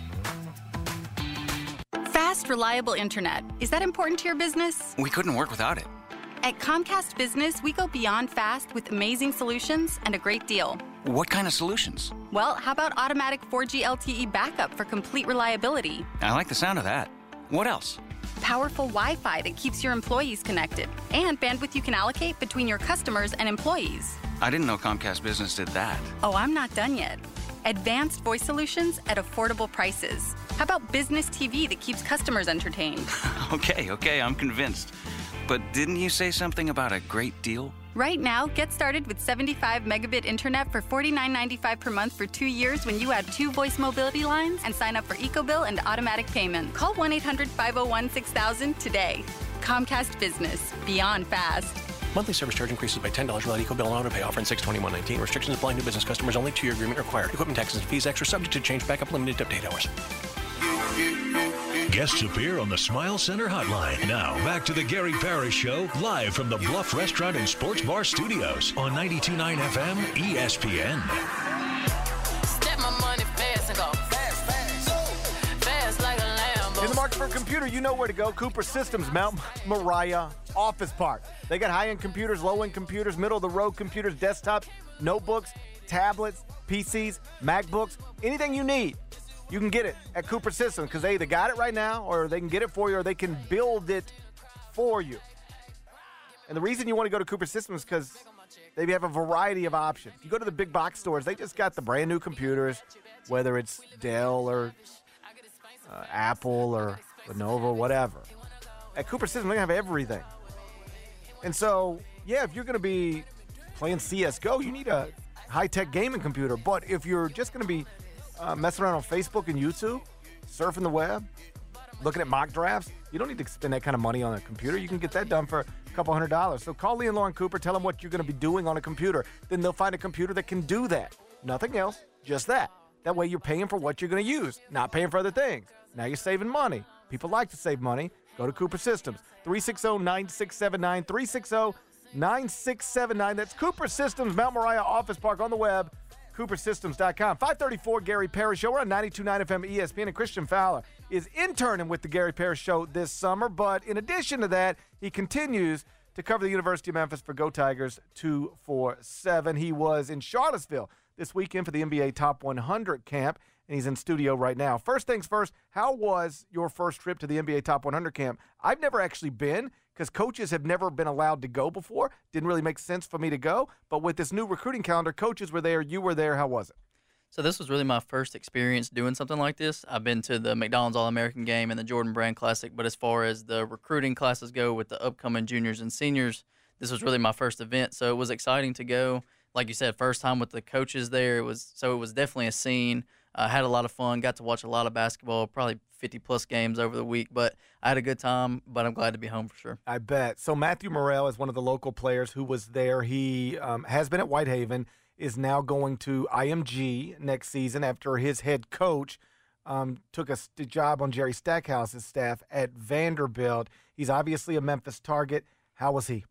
Fast, reliable internet. Is that important to your business? We couldn't work without it. At Comcast Business, we go beyond fast with amazing solutions and a great deal. What kind of solutions? Well, how about automatic 4G LTE backup for complete reliability? I like the sound of that. What else? Powerful Wi-Fi that keeps your employees connected, and bandwidth you can allocate between your customers and employees. I didn't know Comcast Business did that. Oh, I'm not done yet. Advanced voice solutions at affordable prices. How about business TV that keeps customers entertained? Okay, I'm convinced. But didn't you say something about a great deal? Right now, get started with 75 megabit internet for $49.95 per month for 2 years when you add 2 voice mobility lines and sign up for EcoBill and automatic payment. Call 1-800-501-6000 today. Comcast Business. Beyond fast. Monthly service charge increases by $10 without EcoBill and auto pay. Offer in 6/21/19. Restrictions apply. New business customers only. 2-year agreement required. Equipment taxes and fees extra. Subject to change. Backup limited to update hours. Guests appear on the Smile Center hotline. Now, back to the Gary Parrish Show, live from the Bluff Restaurant and Sports Bar Studios on 92.9 FM ESPN. Step my money fast and go fast like a Lambo. In the market for a computer, you know where to go. Cooper Systems, Mount Moriah Office Park. They got high-end computers, low-end computers, middle-of-the-road computers, desktops, notebooks, tablets, PCs, MacBooks, anything you need. You can get it at Cooper Systems because they either got it right now or they can get it for you or they can build it for you. And the reason you want to go to Cooper Systems is because they have a variety of options. If you go to the big box stores, they just got the brand new computers, whether it's Dell or Apple or Lenovo, whatever. At Cooper Systems, they have everything. And so, yeah, if you're going to be playing CSGO, you need a high-tech gaming computer. But if you're just going to be messing around on Facebook and YouTube, surfing the web, looking at mock drafts, you don't need to spend that kind of money on a computer. You can get that done for a couple $100. So call Lee and Lauren Cooper, tell them what you're going to be doing on a computer. Then they'll find a computer that can do that. Nothing else, just that. That way you're paying for what you're going to use, not paying for other things. Now you're saving money. People like to save money. Go to Cooper Systems. 360-9679. 360-9679. That's Cooper Systems, Mount Moriah Office Park on the web, coopersystems.com. 534 Gary Parrish Show. We're on 92.9 FM ESPN, and Christian Fowler is interning with the Gary Parrish Show this summer. But in addition to that, he continues to cover the University of Memphis for Go Tigers 247. He was in Charlottesville this weekend for the NBA Top 100 camp, and he's in studio right now. First things first, how was your first trip to the NBA Top 100 camp? I've never actually been because coaches have never been allowed to go before. Didn't really make sense for me to go. But with this new recruiting calendar, coaches were there, you were there. How was it? So this was really my first experience doing something like this. I've been to the McDonald's All-American game and the Jordan Brand Classic, but as far as the recruiting classes go with the upcoming juniors and seniors, this was really my first event. So it was exciting to go. Like you said, first time with the coaches there. It was definitely a scene. I had a lot of fun, got to watch a lot of basketball, probably 50-plus games over the week, but I had a good time, but I'm glad to be home for sure. I bet. So Matthew Morrell is one of the local players who was there. He has been at Whitehaven, is now going to IMG next season after his head coach took a job on Jerry Stackhouse's staff at Vanderbilt. He's obviously a Memphis target. How was he?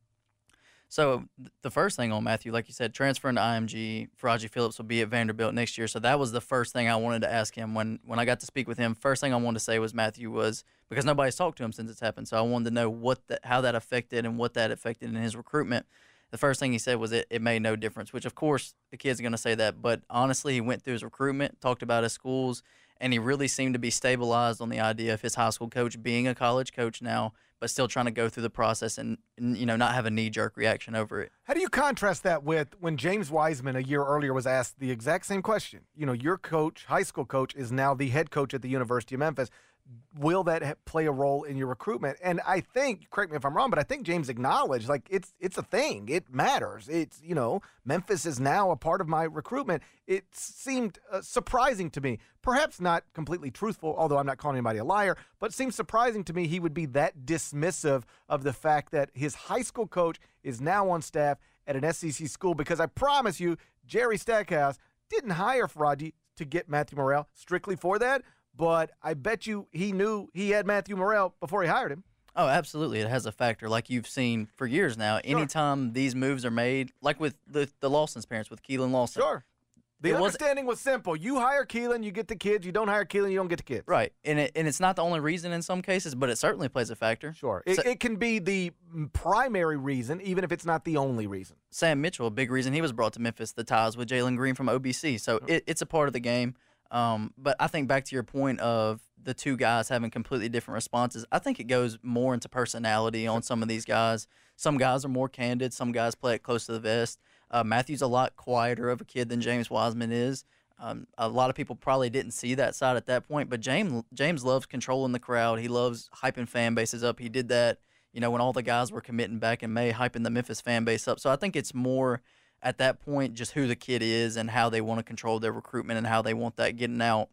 So the first thing on Matthew, like you said, transferring to IMG, Faraji Phillips will be at Vanderbilt next year. So that was the first thing I wanted to ask him when I got to speak with him. First thing I wanted to say was Matthew was, because nobody's talked to him since it's happened. So I wanted to know how that affected and what that affected in his recruitment. The first thing he said was it made no difference, which of course the kid's going to say that. But honestly, he went through his recruitment, talked about his schools, and he really seemed to be stabilized on the idea of his high school coach being a college coach now, but still trying to go through the process and not have a knee-jerk reaction over it. How do you contrast that with when James Wiseman a year earlier was asked the exact same question? Your coach, high school coach, is now the head coach at the University of Memphis. Will that play a role in your recruitment? And I think, correct me if I'm wrong, but I think James acknowledged, it's a thing. It matters. It's, Memphis is now a part of my recruitment. It seemed surprising to me. Perhaps not completely truthful, although I'm not calling anybody a liar, but it seems surprising to me he would be that dismissive of the fact that his high school coach is now on staff at an SEC school, because I promise you, Jerry Stackhouse didn't hire Faraji to get Matthew Morrell strictly for that. But I bet you he knew he had Matthew Morrell before he hired him. Oh, absolutely. It has a factor like you've seen for years now. Sure. Anytime these moves are made, like with the Lawson's parents, with Keelan Lawson. Sure. The understanding was simple. You hire Keelan, you get the kids. You don't hire Keelan, you don't get the kids. Right. And it's not the only reason in some cases, but it certainly plays a factor. Sure. It can be the primary reason, even if it's not the only reason. Sam Mitchell, a big reason he was brought to Memphis, the ties with Jalen Green from OBC. So it's a part of the game. But I think back to your point of the two guys having completely different responses, I think it goes more into personality on some of these guys. Some guys are more candid. Some guys play it close to the vest. Matthew's a lot quieter of a kid than James Wiseman is. A lot of people probably didn't see that side at that point, but James loves controlling the crowd. He loves hyping fan bases up. He did that, when all the guys were committing back in May, hyping the Memphis fan base up. So I think it's more at that point just who the kid is and how they want to control their recruitment and how they want that getting out.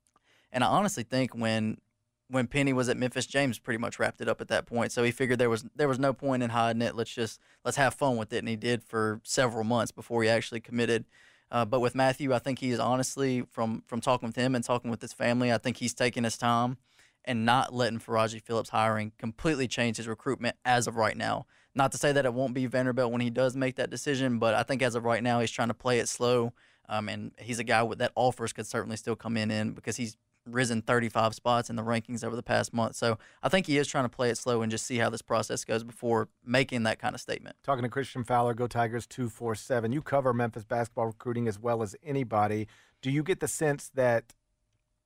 And I honestly think when Penny was at Memphis, James pretty much wrapped it up at that point. So he figured there was no point in hiding it. Let's have fun with it. And he did for several months before he actually committed. But with Matthew, I think he is honestly, from talking with him and talking with his family, I think he's taking his time and not letting Faraji Phillips hiring completely change his recruitment as of right now. Not to say that it won't be Vanderbilt when he does make that decision, but I think as of right now he's trying to play it slow. And he's a guy that offers could certainly still come in because he's risen 35 spots in the rankings over the past month. So I think he is trying to play it slow and just see how this process goes before making that kind of statement. Talking to Christian Fowler, Go Tigers 247. You cover Memphis basketball recruiting as well as anybody. Do you get the sense that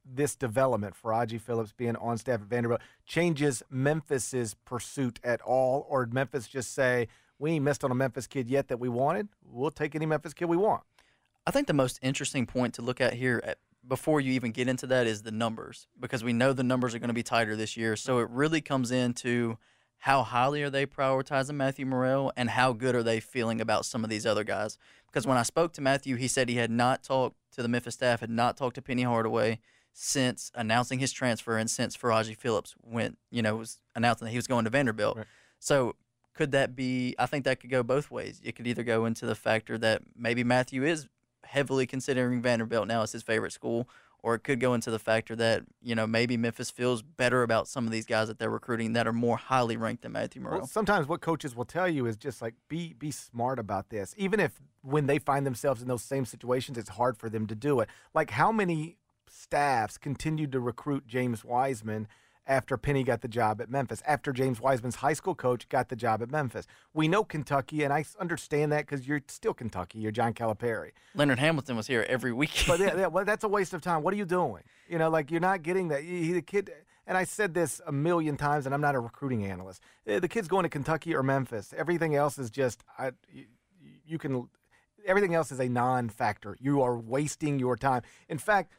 this development, Faraji Phillips being on staff at Vanderbilt, changes Memphis's pursuit at all? Or did Memphis just say, we ain't missed on a Memphis kid yet that we wanted? We'll take any Memphis kid we want. I think the most interesting point to look at here before you even get into that is the numbers, because we know the numbers are going to be tighter this year. So it really comes into how highly are they prioritizing Matthew Murrell and how good are they feeling about some of these other guys. Because when I spoke to Matthew, he said he had not talked to the Memphis staff, had not talked to Penny Hardaway since announcing his transfer and since Faraji Phillips was announcing that he was going to Vanderbilt. Right. So could that be – I think that could go both ways. It could either go into the factor that maybe Matthew is heavily considering Vanderbilt now as his favorite school, or it could go into the factor that, maybe Memphis feels better about some of these guys that they're recruiting that are more highly ranked than Matthew Murrell. Well, sometimes what coaches will tell you is just like, be smart about this. Even if when they find themselves in those same situations, it's hard for them to do it. Like how many staffs continued to recruit James Wiseman after Penny got the job at Memphis, after James Wiseman's high school coach got the job at Memphis? We know Kentucky, and I understand that because you're still Kentucky. You're John Calipari. Leonard Hamilton was here every week. But well, that's a waste of time. What are you doing? You're not getting that. The kid, and I said this a million times, and I'm not a recruiting analyst. The kid's going to Kentucky or Memphis. Everything else is just everything else is a non-factor. You are wasting your time. In fact,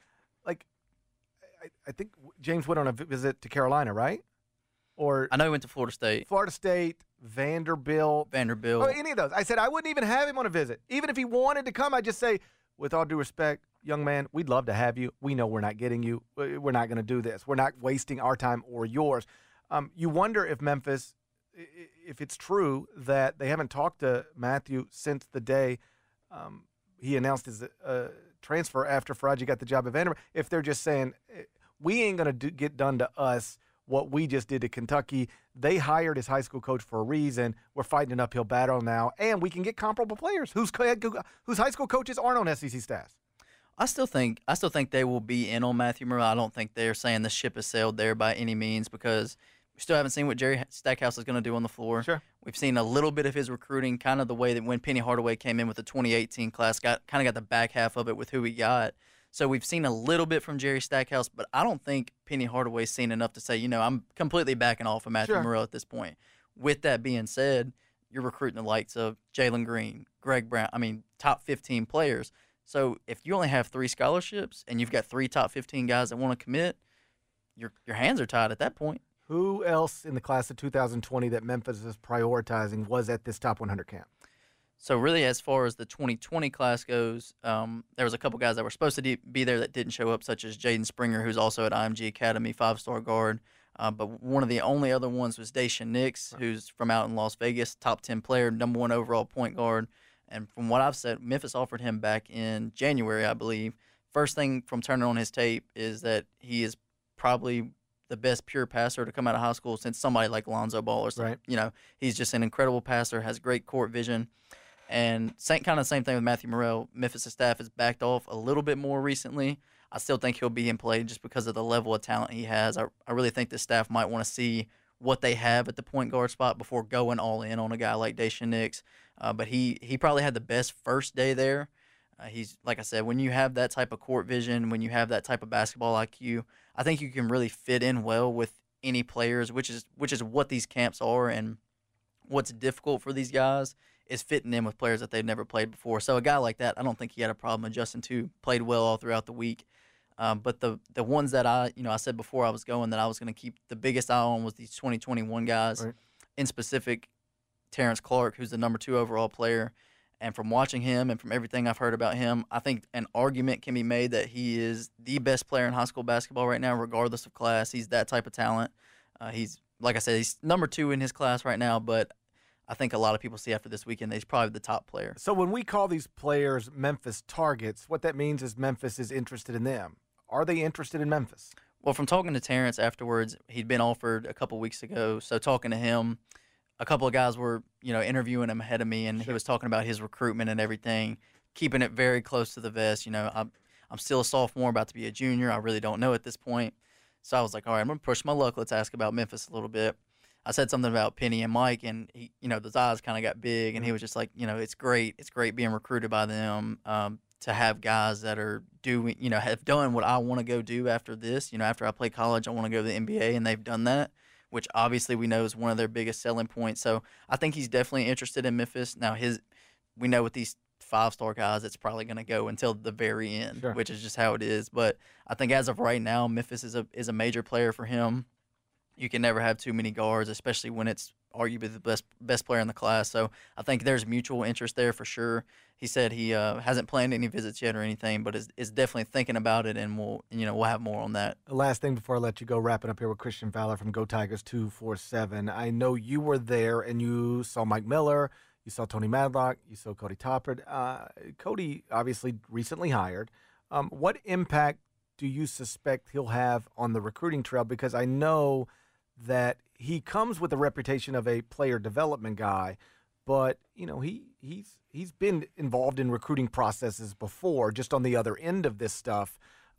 I think James went on a visit to Carolina, right? Or I know he went to Florida State, Vanderbilt. Oh, any of those. I said I wouldn't even have him on a visit. Even if he wanted to come, I'd just say, with all due respect, young man, we'd love to have you. We know we're not getting you. We're not going to do this. We're not wasting our time or yours. You wonder if Memphis, if it's true that they haven't talked to Matthew since the day he announced his transfer after Faraji got the job at Vanderbilt, if they're just saying, we ain't going to get done to us what we just did to Kentucky. They hired his high school coach for a reason. We're fighting an uphill battle now, and we can get comparable players whose high school coaches aren't on SEC staffs. I still think they will be in on Matthew Murrell. I don't think they're saying the ship has sailed there by any means, because we still haven't seen what Jerry Stackhouse is going to do on the floor. Sure. We've seen a little bit of his recruiting, kind of the way that when Penny Hardaway came in with the 2018 class, got the back half of it with who he got. So we've seen a little bit from Jerry Stackhouse, but I don't think Penny Hardaway's seen enough to say, I'm completely backing off of Matthew Murrell at this point. With that being said, you're recruiting the likes of Jalen Green, Greg Brown, top 15 players. So if you only have 3 scholarships and you've got 3 top 15 guys that want to commit, your hands are tied at that point. Who else in the class of 2020 that Memphis is prioritizing was at this top 100 camp? So really, as far as the 2020 class goes, there was a couple guys that were supposed to be there that didn't show up, such as Jaden Springer, who's also at IMG Academy, 5-star guard. But one of the only other ones was Dacian Nix, who's from out in Las Vegas, top 10 player, number 1 overall point guard. And from what I've said, Memphis offered him back in January, I believe. First thing from turning on his tape is that he is probably the best pure passer to come out of high school since somebody like Lonzo Ball or something. Right. He's just an incredible passer, has great court vision. And same thing with Matthew Murrell. Memphis' staff has backed off a little bit more recently. I still think he'll be in play just because of the level of talent he has. I really think the staff might want to see what they have at the point guard spot before going all in on a guy like Dacian Nix. But he probably had the best first day there. He's, like I said, when you have that type of court vision, when you have that type of basketball IQ, I think you can really fit in well with any players, which is what these camps are. And what's difficult for these guys is fitting in with players that they've never played before. So a guy like that, I don't think he had a problem adjusting to. Played well all throughout the week. But the ones that I said before I was going that I was going to keep the biggest eye on was these 2021 guys. Right. In specific, Terrence Clark, who's the number 2 overall player. And from watching him and from everything I've heard about him, I think an argument can be made that he is the best player in high school basketball right now, regardless of class. He's that type of talent. He's, like I said, he's number 2 in his class right now, but I think a lot of people see after this weekend that he's probably the top player. So when we call these players Memphis targets, what that means is Memphis is interested in them. Are they interested in Memphis? Well, from talking to Terrence afterwards, he'd been offered a couple weeks ago. So talking to him, a couple of guys were, interviewing him ahead of me, and he was talking about his recruitment and everything, keeping it very close to the vest. I'm still a sophomore, about to be a junior. I really don't know at this point. So I was like, all right, I'm going to push my luck. Let's ask about Memphis a little bit. I said something about Penny and Mike, and he, those eyes kind of got big, and he was just like, it's great. It's great being recruited by them. to have guys that are doing, have done what I want to go do after this. After I play college, I want to go to the NBA, and they've done that, which obviously we know is one of their biggest selling points. So I think he's definitely interested in Memphis. Now, we know with these 5-star guys, it's probably going to go until the very end, which is just how it is. But I think as of right now, Memphis is a major player for him. You can never have too many guards, especially when it's arguably the best player in the class. So I think there's mutual interest there for sure. He said he hasn't planned any visits yet or anything, but is definitely thinking about it, and we'll have more on that. The last thing before I let you go, wrapping up here with Christian Fowler from Go Tigers 247. I know you were there and you saw Mike Miller, you saw Tony Madlock, you saw Cody Toppert. Cody obviously recently hired. What impact do you suspect he'll have on the recruiting trail? Because I know that he comes with a reputation of a player development guy, but he's been involved in recruiting processes before, just on the other end of this stuff.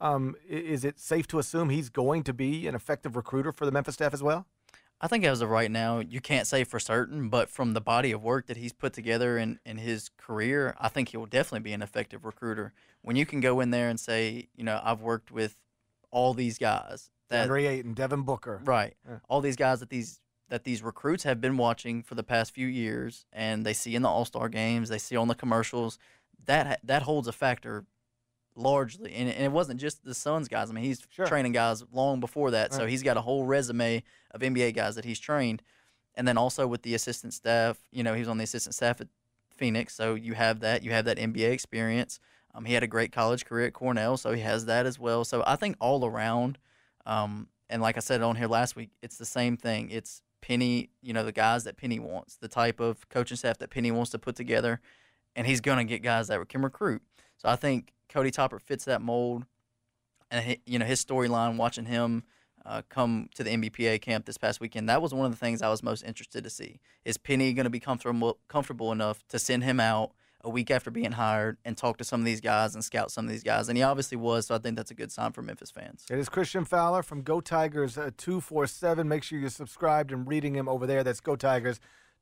Is it safe to assume he's going to be an effective recruiter for the Memphis staff as well? I think as of right now, you can't say for certain, but from the body of work that he's put together in his career, I think he will definitely be an effective recruiter. When you can go in there and say, I've worked with all these guys. Andre Ayton, Devin Booker. Right. Yeah. All these guys that these recruits have been watching for the past few years, and they see in the All-Star games, they see on the commercials, that holds a factor largely. And it wasn't just the Suns guys. I mean, he's training guys long before that, so he's got a whole resume of NBA guys that he's trained. And then also with the assistant staff, he was on the assistant staff at Phoenix, so you have that NBA experience. He had a great college career at Cornell, so he has that as well. So I think all around, and like I said on here last week, it's the same thing. It's Penny, the guys that Penny wants, the type of coaching staff that Penny wants to put together, and he's going to get guys that can recruit. So I think Cody Toppert fits that mold, and his storyline, watching him come to the NBPA camp this past weekend, that was one of the things I was most interested to see. Is Penny going to be comfortable enough to send him out a week after being hired and talk to some of these guys and scout some of these guys? And he obviously was, so I think that's a good sign for Memphis fans. It is Christian Fowler from Go Tigers 247. Make sure you're subscribed and reading him over there. That's Go Tigers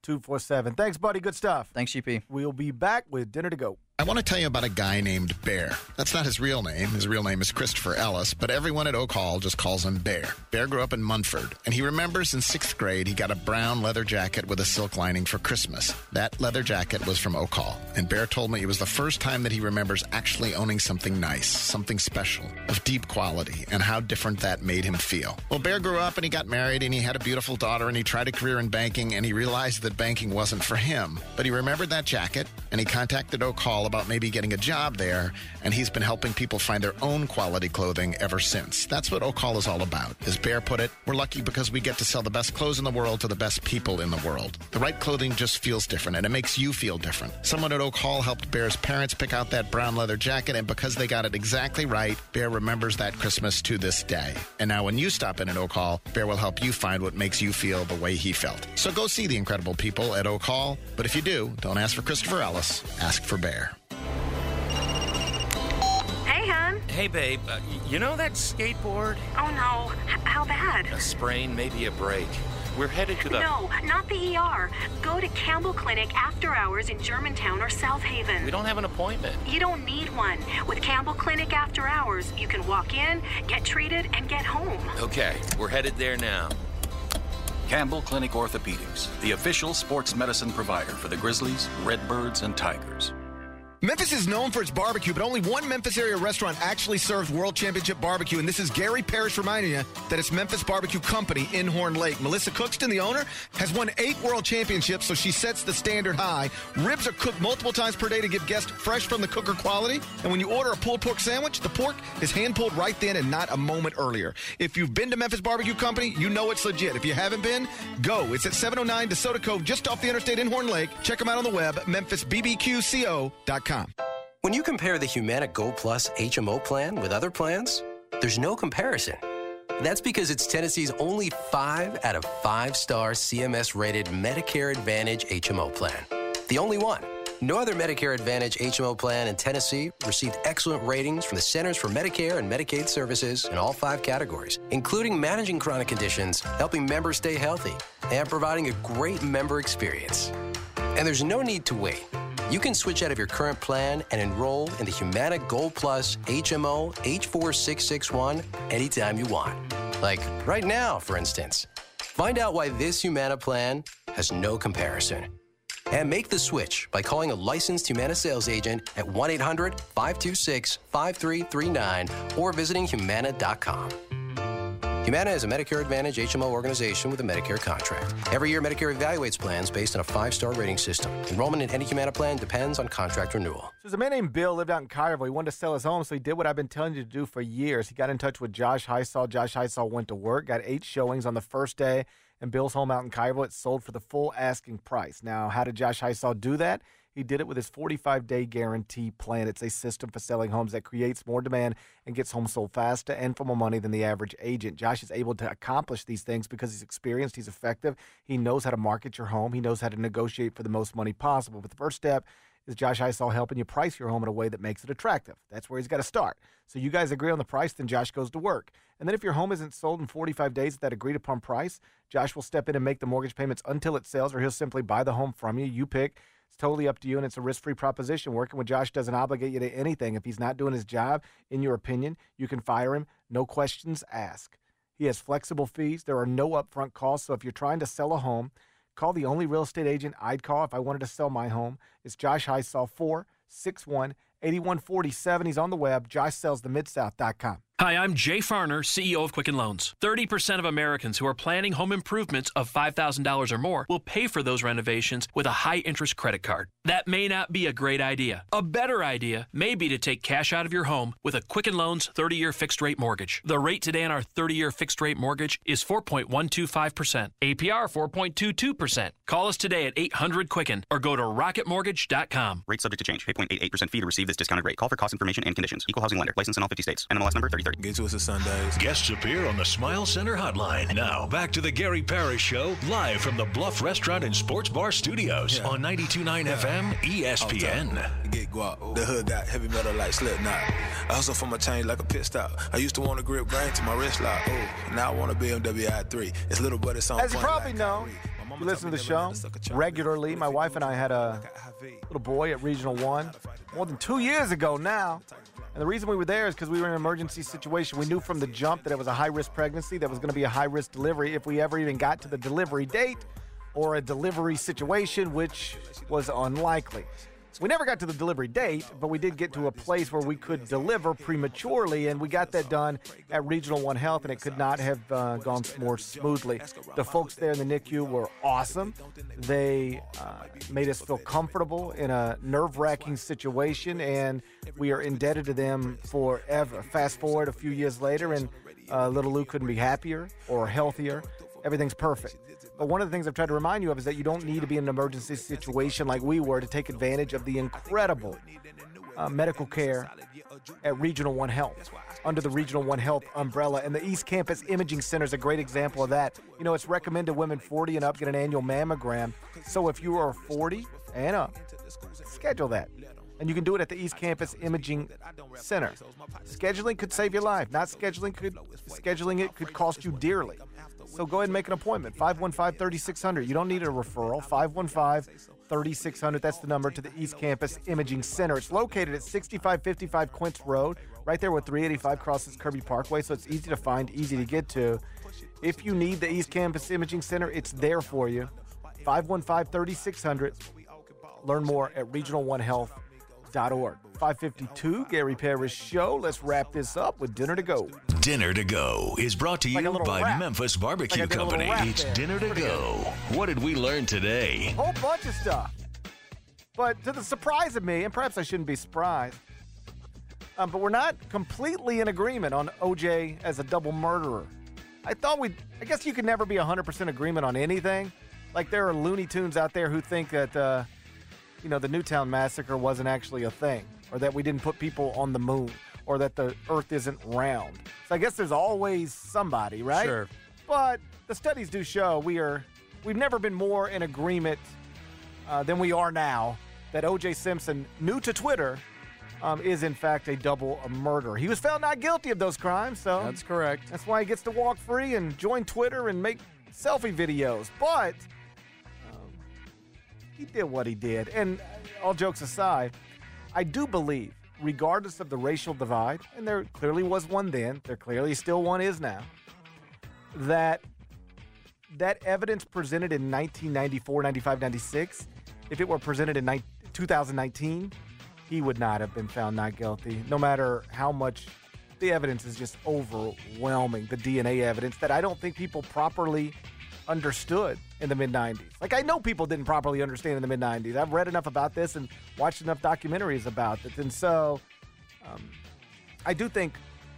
247. Thanks, buddy. Good stuff. Thanks, GP. We'll be back with Dinner to Go. I want to tell you about a guy named Bear. That's not his real name. His real name is Christopher Ellis, but everyone at Oak Hall just calls him Bear. Bear grew up in Munford, and he remembers in 6th grade he got a brown leather jacket with a silk lining for Christmas. That leather jacket was from Oak Hall, and Bear told me it was the first time that he remembers actually owning something nice, something special, of deep quality, and how different that made him feel. Well, Bear grew up, and he got married, and he had a beautiful daughter, and he tried a career in banking, and he realized that banking wasn't for him. But he remembered that jacket, and he contacted Oak Hall about maybe getting a job there, and he's been helping people find their own quality clothing ever since. That's what Oak Hall is all about. As Bear put it, we're lucky because we get to sell the best clothes in the world to the best people in the world. The right clothing just feels different, and it makes you feel different. Someone at Oak Hall helped Bear's parents pick out that brown leather jacket, and because they got it exactly right, Bear remembers that Christmas to this day. And now when you stop in at Oak Hall, Bear will help you find what makes you feel the way he felt. So go see the incredible people at Oak Hall, but if you do, don't ask for Christopher Ellis, ask for Bear. Hey, hon. Hey, babe. You know that skateboard? Oh, no. How bad? A sprain, maybe a break. We're headed to the... No, not the ER. Go to Campbell Clinic after hours in Germantown or South Haven. We don't have an appointment. You don't need one. With Campbell Clinic after hours, you can walk in, get treated, and get home. Okay, we're headed there now. Campbell Clinic Orthopedics, the official sports medicine provider for the Grizzlies, Redbirds, and Tigers. Memphis is known for its barbecue, but only one Memphis area restaurant actually serves World Championship barbecue, and this is Gary Parrish reminding you that it's Memphis Barbecue Company in Horn Lake. Melissa Cookston, the owner, has won 8 World Championships, so she sets the standard high. Ribs are cooked multiple times per day to give guests fresh from the cooker quality, and when you order a pulled pork sandwich, the pork is hand-pulled right then and not a moment earlier. If you've been to Memphis Barbecue Company, you know it's legit. If you haven't been, go. It's at 709 DeSoto Cove, just off the interstate in Horn Lake. Check them out on the web, memphisbbqco.com. When you compare the Humana Go Plus HMO plan with other plans, there's no comparison. That's because it's Tennessee's only 5 out of 5-star CMS-rated Medicare Advantage HMO plan. The only one. No other Medicare Advantage HMO plan in Tennessee received excellent ratings from the Centers for Medicare and Medicaid Services in all 5 categories, including managing chronic conditions, helping members stay healthy, and providing a great member experience. And there's no need to wait. You can switch out of your current plan and enroll in the Humana Gold Plus HMO H4661 anytime you want. Like right now, for instance. Find out why this Humana plan has no comparison. And make the switch by calling a licensed Humana sales agent at 1-800-526-5339 or visiting Humana.com. Humana is a Medicare Advantage HMO organization with a Medicare contract. Every year, Medicare evaluates plans based on a 5-star rating system. Enrollment in any Humana plan depends on contract renewal. So there's a man named Bill, lived out in Cairo. He wanted to sell his home, so he did what I've been telling you to do for years. He got in touch with Josh Heisel. Josh Heisel went to work, got 8 showings on the first day, and Bill's home out in Cairo, it sold for the full asking price. Now, how did Josh Heisel do that? He did it with his 45-day guarantee plan. It's a system for selling homes that creates more demand and gets homes sold faster and for more money than the average agent. Josh is able to accomplish these things because he's experienced, he's effective, he knows how to market your home, he knows how to negotiate for the most money possible. But the first step is Josh Heisel helping you price your home in a way that makes it attractive. That's where he's got to start. So you guys agree on the price, then Josh goes to work. And then if your home isn't sold in 45 days at that agreed-upon price, Josh will step in and make the mortgage payments until it sells, or he'll simply buy the home from you. You pick. It's totally up to you, and it's a risk-free proposition. Working with Josh doesn't obligate you to anything. If he's not doing his job, in your opinion, you can fire him. No questions asked. He has flexible fees. There are no upfront costs. So if you're trying to sell a home, call the only real estate agent I'd call if I wanted to sell my home. It's Josh Heisel, 461-8147. He's on the web, joshsellsthemidsouth.com. Hi, I'm Jay Farner, CEO of Quicken Loans. 30% of Americans who are planning home improvements of $5,000 or more will pay for those renovations with a high-interest credit card. That may not be a great idea. A better idea may be to take cash out of your home with a Quicken Loans 30-year fixed-rate mortgage. The rate today on our 30-year fixed-rate mortgage is 4.125%. APR 4.22%. Call us today at 800-QUICKEN or go to rocketmortgage.com. Rate subject to change. Pay 0.88% fee to receive this discounted rate. Call for cost information and conditions. Equal housing lender. License in all 50 states. NMLS number 3030. Get to us Sundays. Guests appear on the Smile Center hotline. Now, back to the Gary Parrish Show, live from the Bluff Restaurant and Sports Bar Studios on 92.9 FM ESPN. Get guap. The hood got heavy metal like Slipknot. I hustle for my chain like a pit stop. I used to want to grip grain to my wrist lock. Oh, now I want a BMW i3. It's little but it's on. As you probably know, you listen to the show regularly. My wife and I had a little boy at Regional 1 more than 2 years ago now. And the reason we were there is because we were in an emergency situation. We knew from the jump that it was a high-risk pregnancy, that was going to be a high-risk delivery if we ever even got to the delivery date or a delivery situation, which was unlikely. We never got to the delivery date, but we did get to a place where we could deliver prematurely, and we got that done at Regional 1 Health, and it could not have gone more smoothly. The folks there in the NICU were awesome. They made us feel comfortable in a nerve-wracking situation, and we are indebted to them forever. Fast forward a few years later, and little Lou couldn't be happier or healthier. Everything's perfect. But one of the things I've tried to remind you of is that you don't need to be in an emergency situation like we were to take advantage of the incredible medical care at Regional 1 Health, under the Regional 1 Health umbrella. And the East Campus Imaging Center is a great example of that. You know, it's recommended women 40 and up get an annual mammogram. So if you are 40 and up, schedule that. And you can do it at the East Campus Imaging Center. Scheduling could save your life. Not scheduling it could cost you dearly. So go ahead and make an appointment, 515-3600. You don't need a referral, 515-3600. That's the number to the East Campus Imaging Center. It's located at 6555 Quince Road, right there where 385 crosses Kirby Parkway, so it's easy to find, easy to get to. If you need the East Campus Imaging Center, it's there for you, 515-3600. Learn more at regional1health.org. 552, Gary Parrish Show. Let's wrap this up with Dinner to Go. Dinner to Go is brought to you by rap. Memphis Barbecue Company. It's Dinner to Go. What did we learn today? A whole bunch of stuff. But to the surprise of me, and perhaps I shouldn't be surprised, but we're not completely in agreement on OJ as a double murderer. I guess you could never be 100% agreement on anything. Like there are Looney Tunes out there who think that, the Newtown Massacre wasn't actually a thing, or that we didn't put people on the moon, or that the earth isn't round. So I guess there's always somebody, right? Sure. But the studies do show we've never been more in agreement than we are now that O.J. Simpson, new to Twitter, is in fact a double murderer. He was found not guilty of those crimes, so that's correct. That's why he gets to walk free and join Twitter and make selfie videos. But he did what he did. And all jokes aside, I do believe, regardless of the racial divide, and there clearly was one then, there clearly still one is now, that evidence presented in 1994, 95, 96, if it were presented in 2019, he would not have been found not guilty, no matter how much the evidence is just overwhelming, the DNA evidence that I don't think people properly understood in the mid-90s. Like, I know people didn't properly understand in the mid-90s. I've read enough about this and watched enough documentaries about it. And so I do think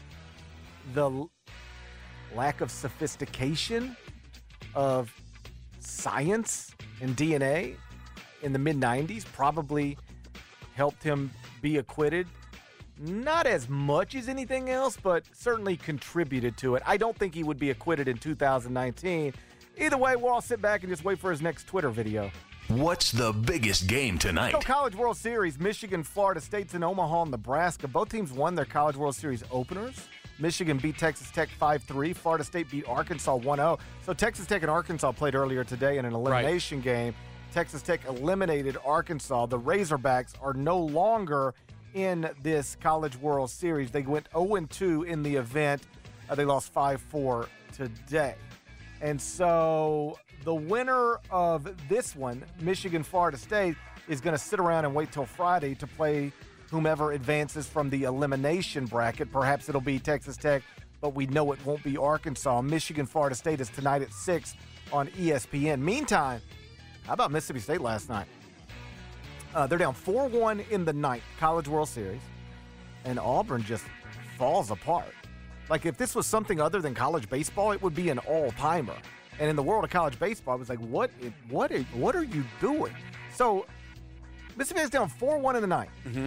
the lack of sophistication of science and DNA in the mid-90s probably helped him be acquitted. Not as much as anything else, but certainly contributed to it. I don't think he would be acquitted in 2019. Either way, we'll all sit back and just wait for his next Twitter video. What's the biggest game tonight? So College World Series, Michigan, Florida State's in Omaha, Nebraska. Both teams won their College World Series openers. Michigan beat Texas Tech 5-3. Florida State beat Arkansas 1-0. So Texas Tech and Arkansas played earlier today in an elimination game. Texas Tech eliminated Arkansas. The Razorbacks are no longer in this College World Series. They went 0-2 in the event. They lost 5-4 today. And so the winner of this one, Michigan, Florida State, is going to sit around and wait till Friday to play whomever advances from the elimination bracket. Perhaps it'll be Texas Tech, but we know it won't be Arkansas. Michigan, Florida State is tonight at 6 on ESPN. Meantime, how about Mississippi State last night? They're down 4-1 in the ninth College World Series, and Auburn just falls apart. Like, if this was something other than college baseball, it would be an all-timer. And in the world of college baseball, I was like, what are you doing? So, Mississippi State's down 4-1 in the ninth. Mm-hmm.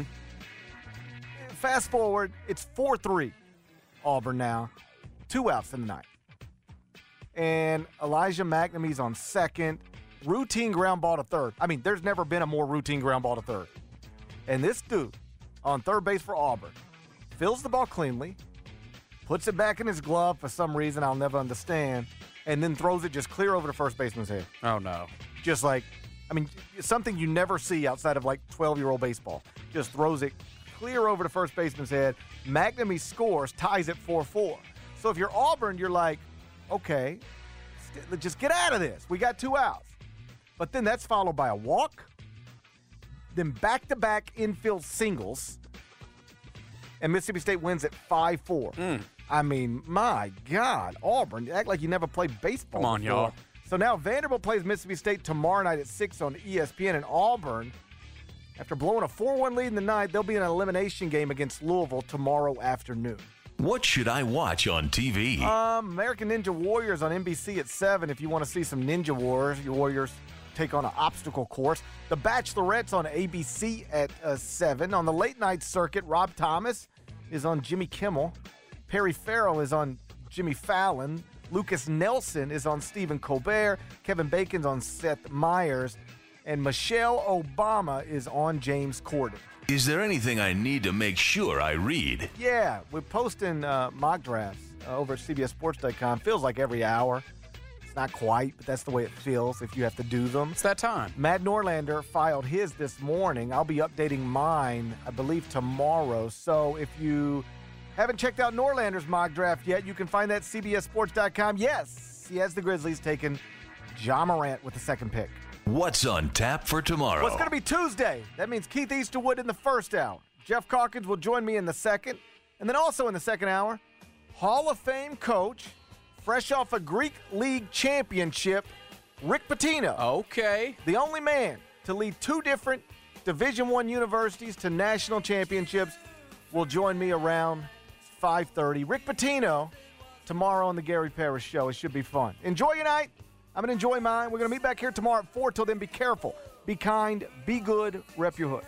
Fast forward, it's 4-3 Auburn now. 2 outs in the ninth. And Elijah McNamee's on second. Routine ground ball to third. I mean, there's never been a more routine ground ball to third. And this dude on third base for Auburn fills the ball cleanly, puts it back in his glove for some reason I'll never understand, and then throws it just clear over the first baseman's head. Oh, no. Just like, I mean, something you never see outside of like 12-year-old baseball. Just throws it clear over the first baseman's head. McNamee scores, ties it 4-4. So if you're Auburn, you're like, okay, just get out of this. We got 2 outs. But then that's followed by a walk, then back-to-back infield singles, and Mississippi State wins at 5-4. I mean, my God, Auburn, you act like you never played baseball Come on, before. y'all. So now Vanderbilt plays Mississippi State tomorrow night at 6 on ESPN, and Auburn, after blowing a 4-1 lead in the ninth, they'll be in an elimination game against Louisville tomorrow afternoon. What should I watch on TV? American Ninja Warriors on NBC at 7 if you want to see some Ninja Wars. Your Warriors take on an obstacle course. The Bachelorette's on ABC at 7. On the late night circuit, Rob Thomas is on Jimmy Kimmel. Perry Farrell is on Jimmy Fallon. Lucas Nelson is on Stephen Colbert. Kevin Bacon's on Seth Meyers. And Michelle Obama is on James Corden. Is there anything I need to make sure I read? Yeah, we're posting mock drafts over at CBSSports.com. Feels like every hour. Not quite, but that's the way it feels if you have to do them. It's that time. Matt Norlander filed his this morning. I'll be updating mine, I believe, tomorrow. So if you haven't checked out Norlander's mock draft yet, you can find that at CBSSports.com. Yes, he has the Grizzlies taking Ja Morant with the second pick. What's on tap for tomorrow? Well, it's going to be Tuesday. That means Keith Easterwood in the first hour. Jeff Calkins will join me in the second. And then also in the second hour, Hall of Fame coach, fresh off a Greek League championship, Rick Pitino. Okay. The only man to lead 2 different Division I universities to national championships will join me around 5:30. Rick Pitino tomorrow on the Gary Parrish Show. It should be fun. Enjoy your night. I'm going to enjoy mine. We're going to meet back here tomorrow at 4. Till then, be careful. Be kind. Be good. Rep your hood.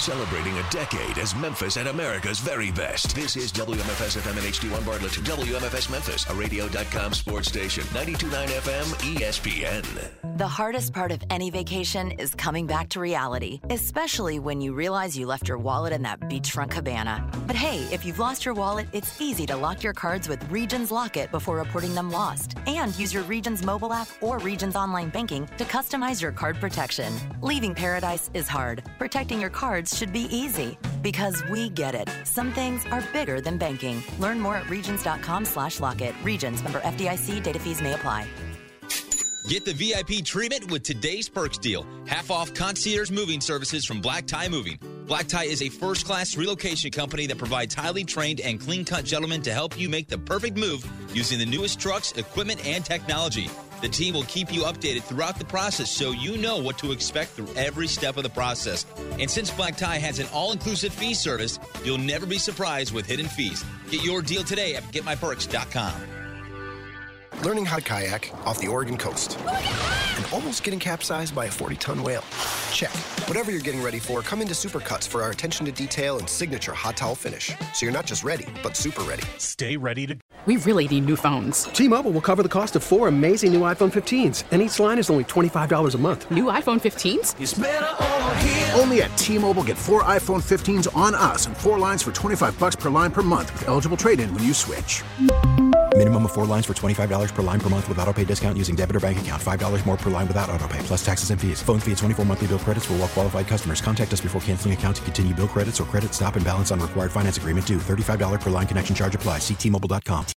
celebrating a decade as Memphis at America's very best. This is WMFS FM and HD1 Bartlett. WMFS Memphis, a radio.com sports station. 92.9 FM ESPN. The hardest part of any vacation is coming back to reality, especially when you realize you left your wallet in that beachfront cabana. But hey, if you've lost your wallet, it's easy to lock your cards with Regions Lock It before reporting them lost. And use your Regions mobile app or Regions online banking to customize your card protection. Leaving paradise is hard. Protecting your cards should be easy. Because we get it. Some things are bigger than banking. Learn more at regions.com/lockit. Regions, member FDIC, data fees may apply. Get the VIP treatment with today's Perks deal. Half off concierge moving services from Black Tie Moving. Black Tie is a first-class relocation company that provides highly trained and clean-cut gentlemen to help you make the perfect move using the newest trucks, equipment, and technology. The team will keep you updated throughout the process so you know what to expect through every step of the process. And since Black Tie has an all-inclusive fee service, you'll never be surprised with hidden fees. Get your deal today at GetMyPerks.com. Learning how to kayak off the Oregon coast. And almost getting capsized by a 40-ton whale. Check. Whatever you're getting ready for, come into Supercuts for our attention to detail and signature hot towel finish. So you're not just ready, but super ready. Stay ready to... We really need new phones. T-Mobile will cover the cost of 4 amazing new iPhone 15s, and each line is only $25 a month. New iPhone 15s? It's better over here. Only at T-Mobile, get 4 iPhone 15s on us and 4 lines for $25 per line per month with eligible trade-in when you switch. Minimum of 4 lines for $25 per line per month with autopay discount using debit or bank account. $5 more per line without autopay, plus taxes and fees. Phone fee at 24 monthly bill credits for well-qualified customers. Contact us before canceling account to continue bill credits or credit stop and balance on required finance agreement due. $35 per line connection charge applies. See T-Mobile.com.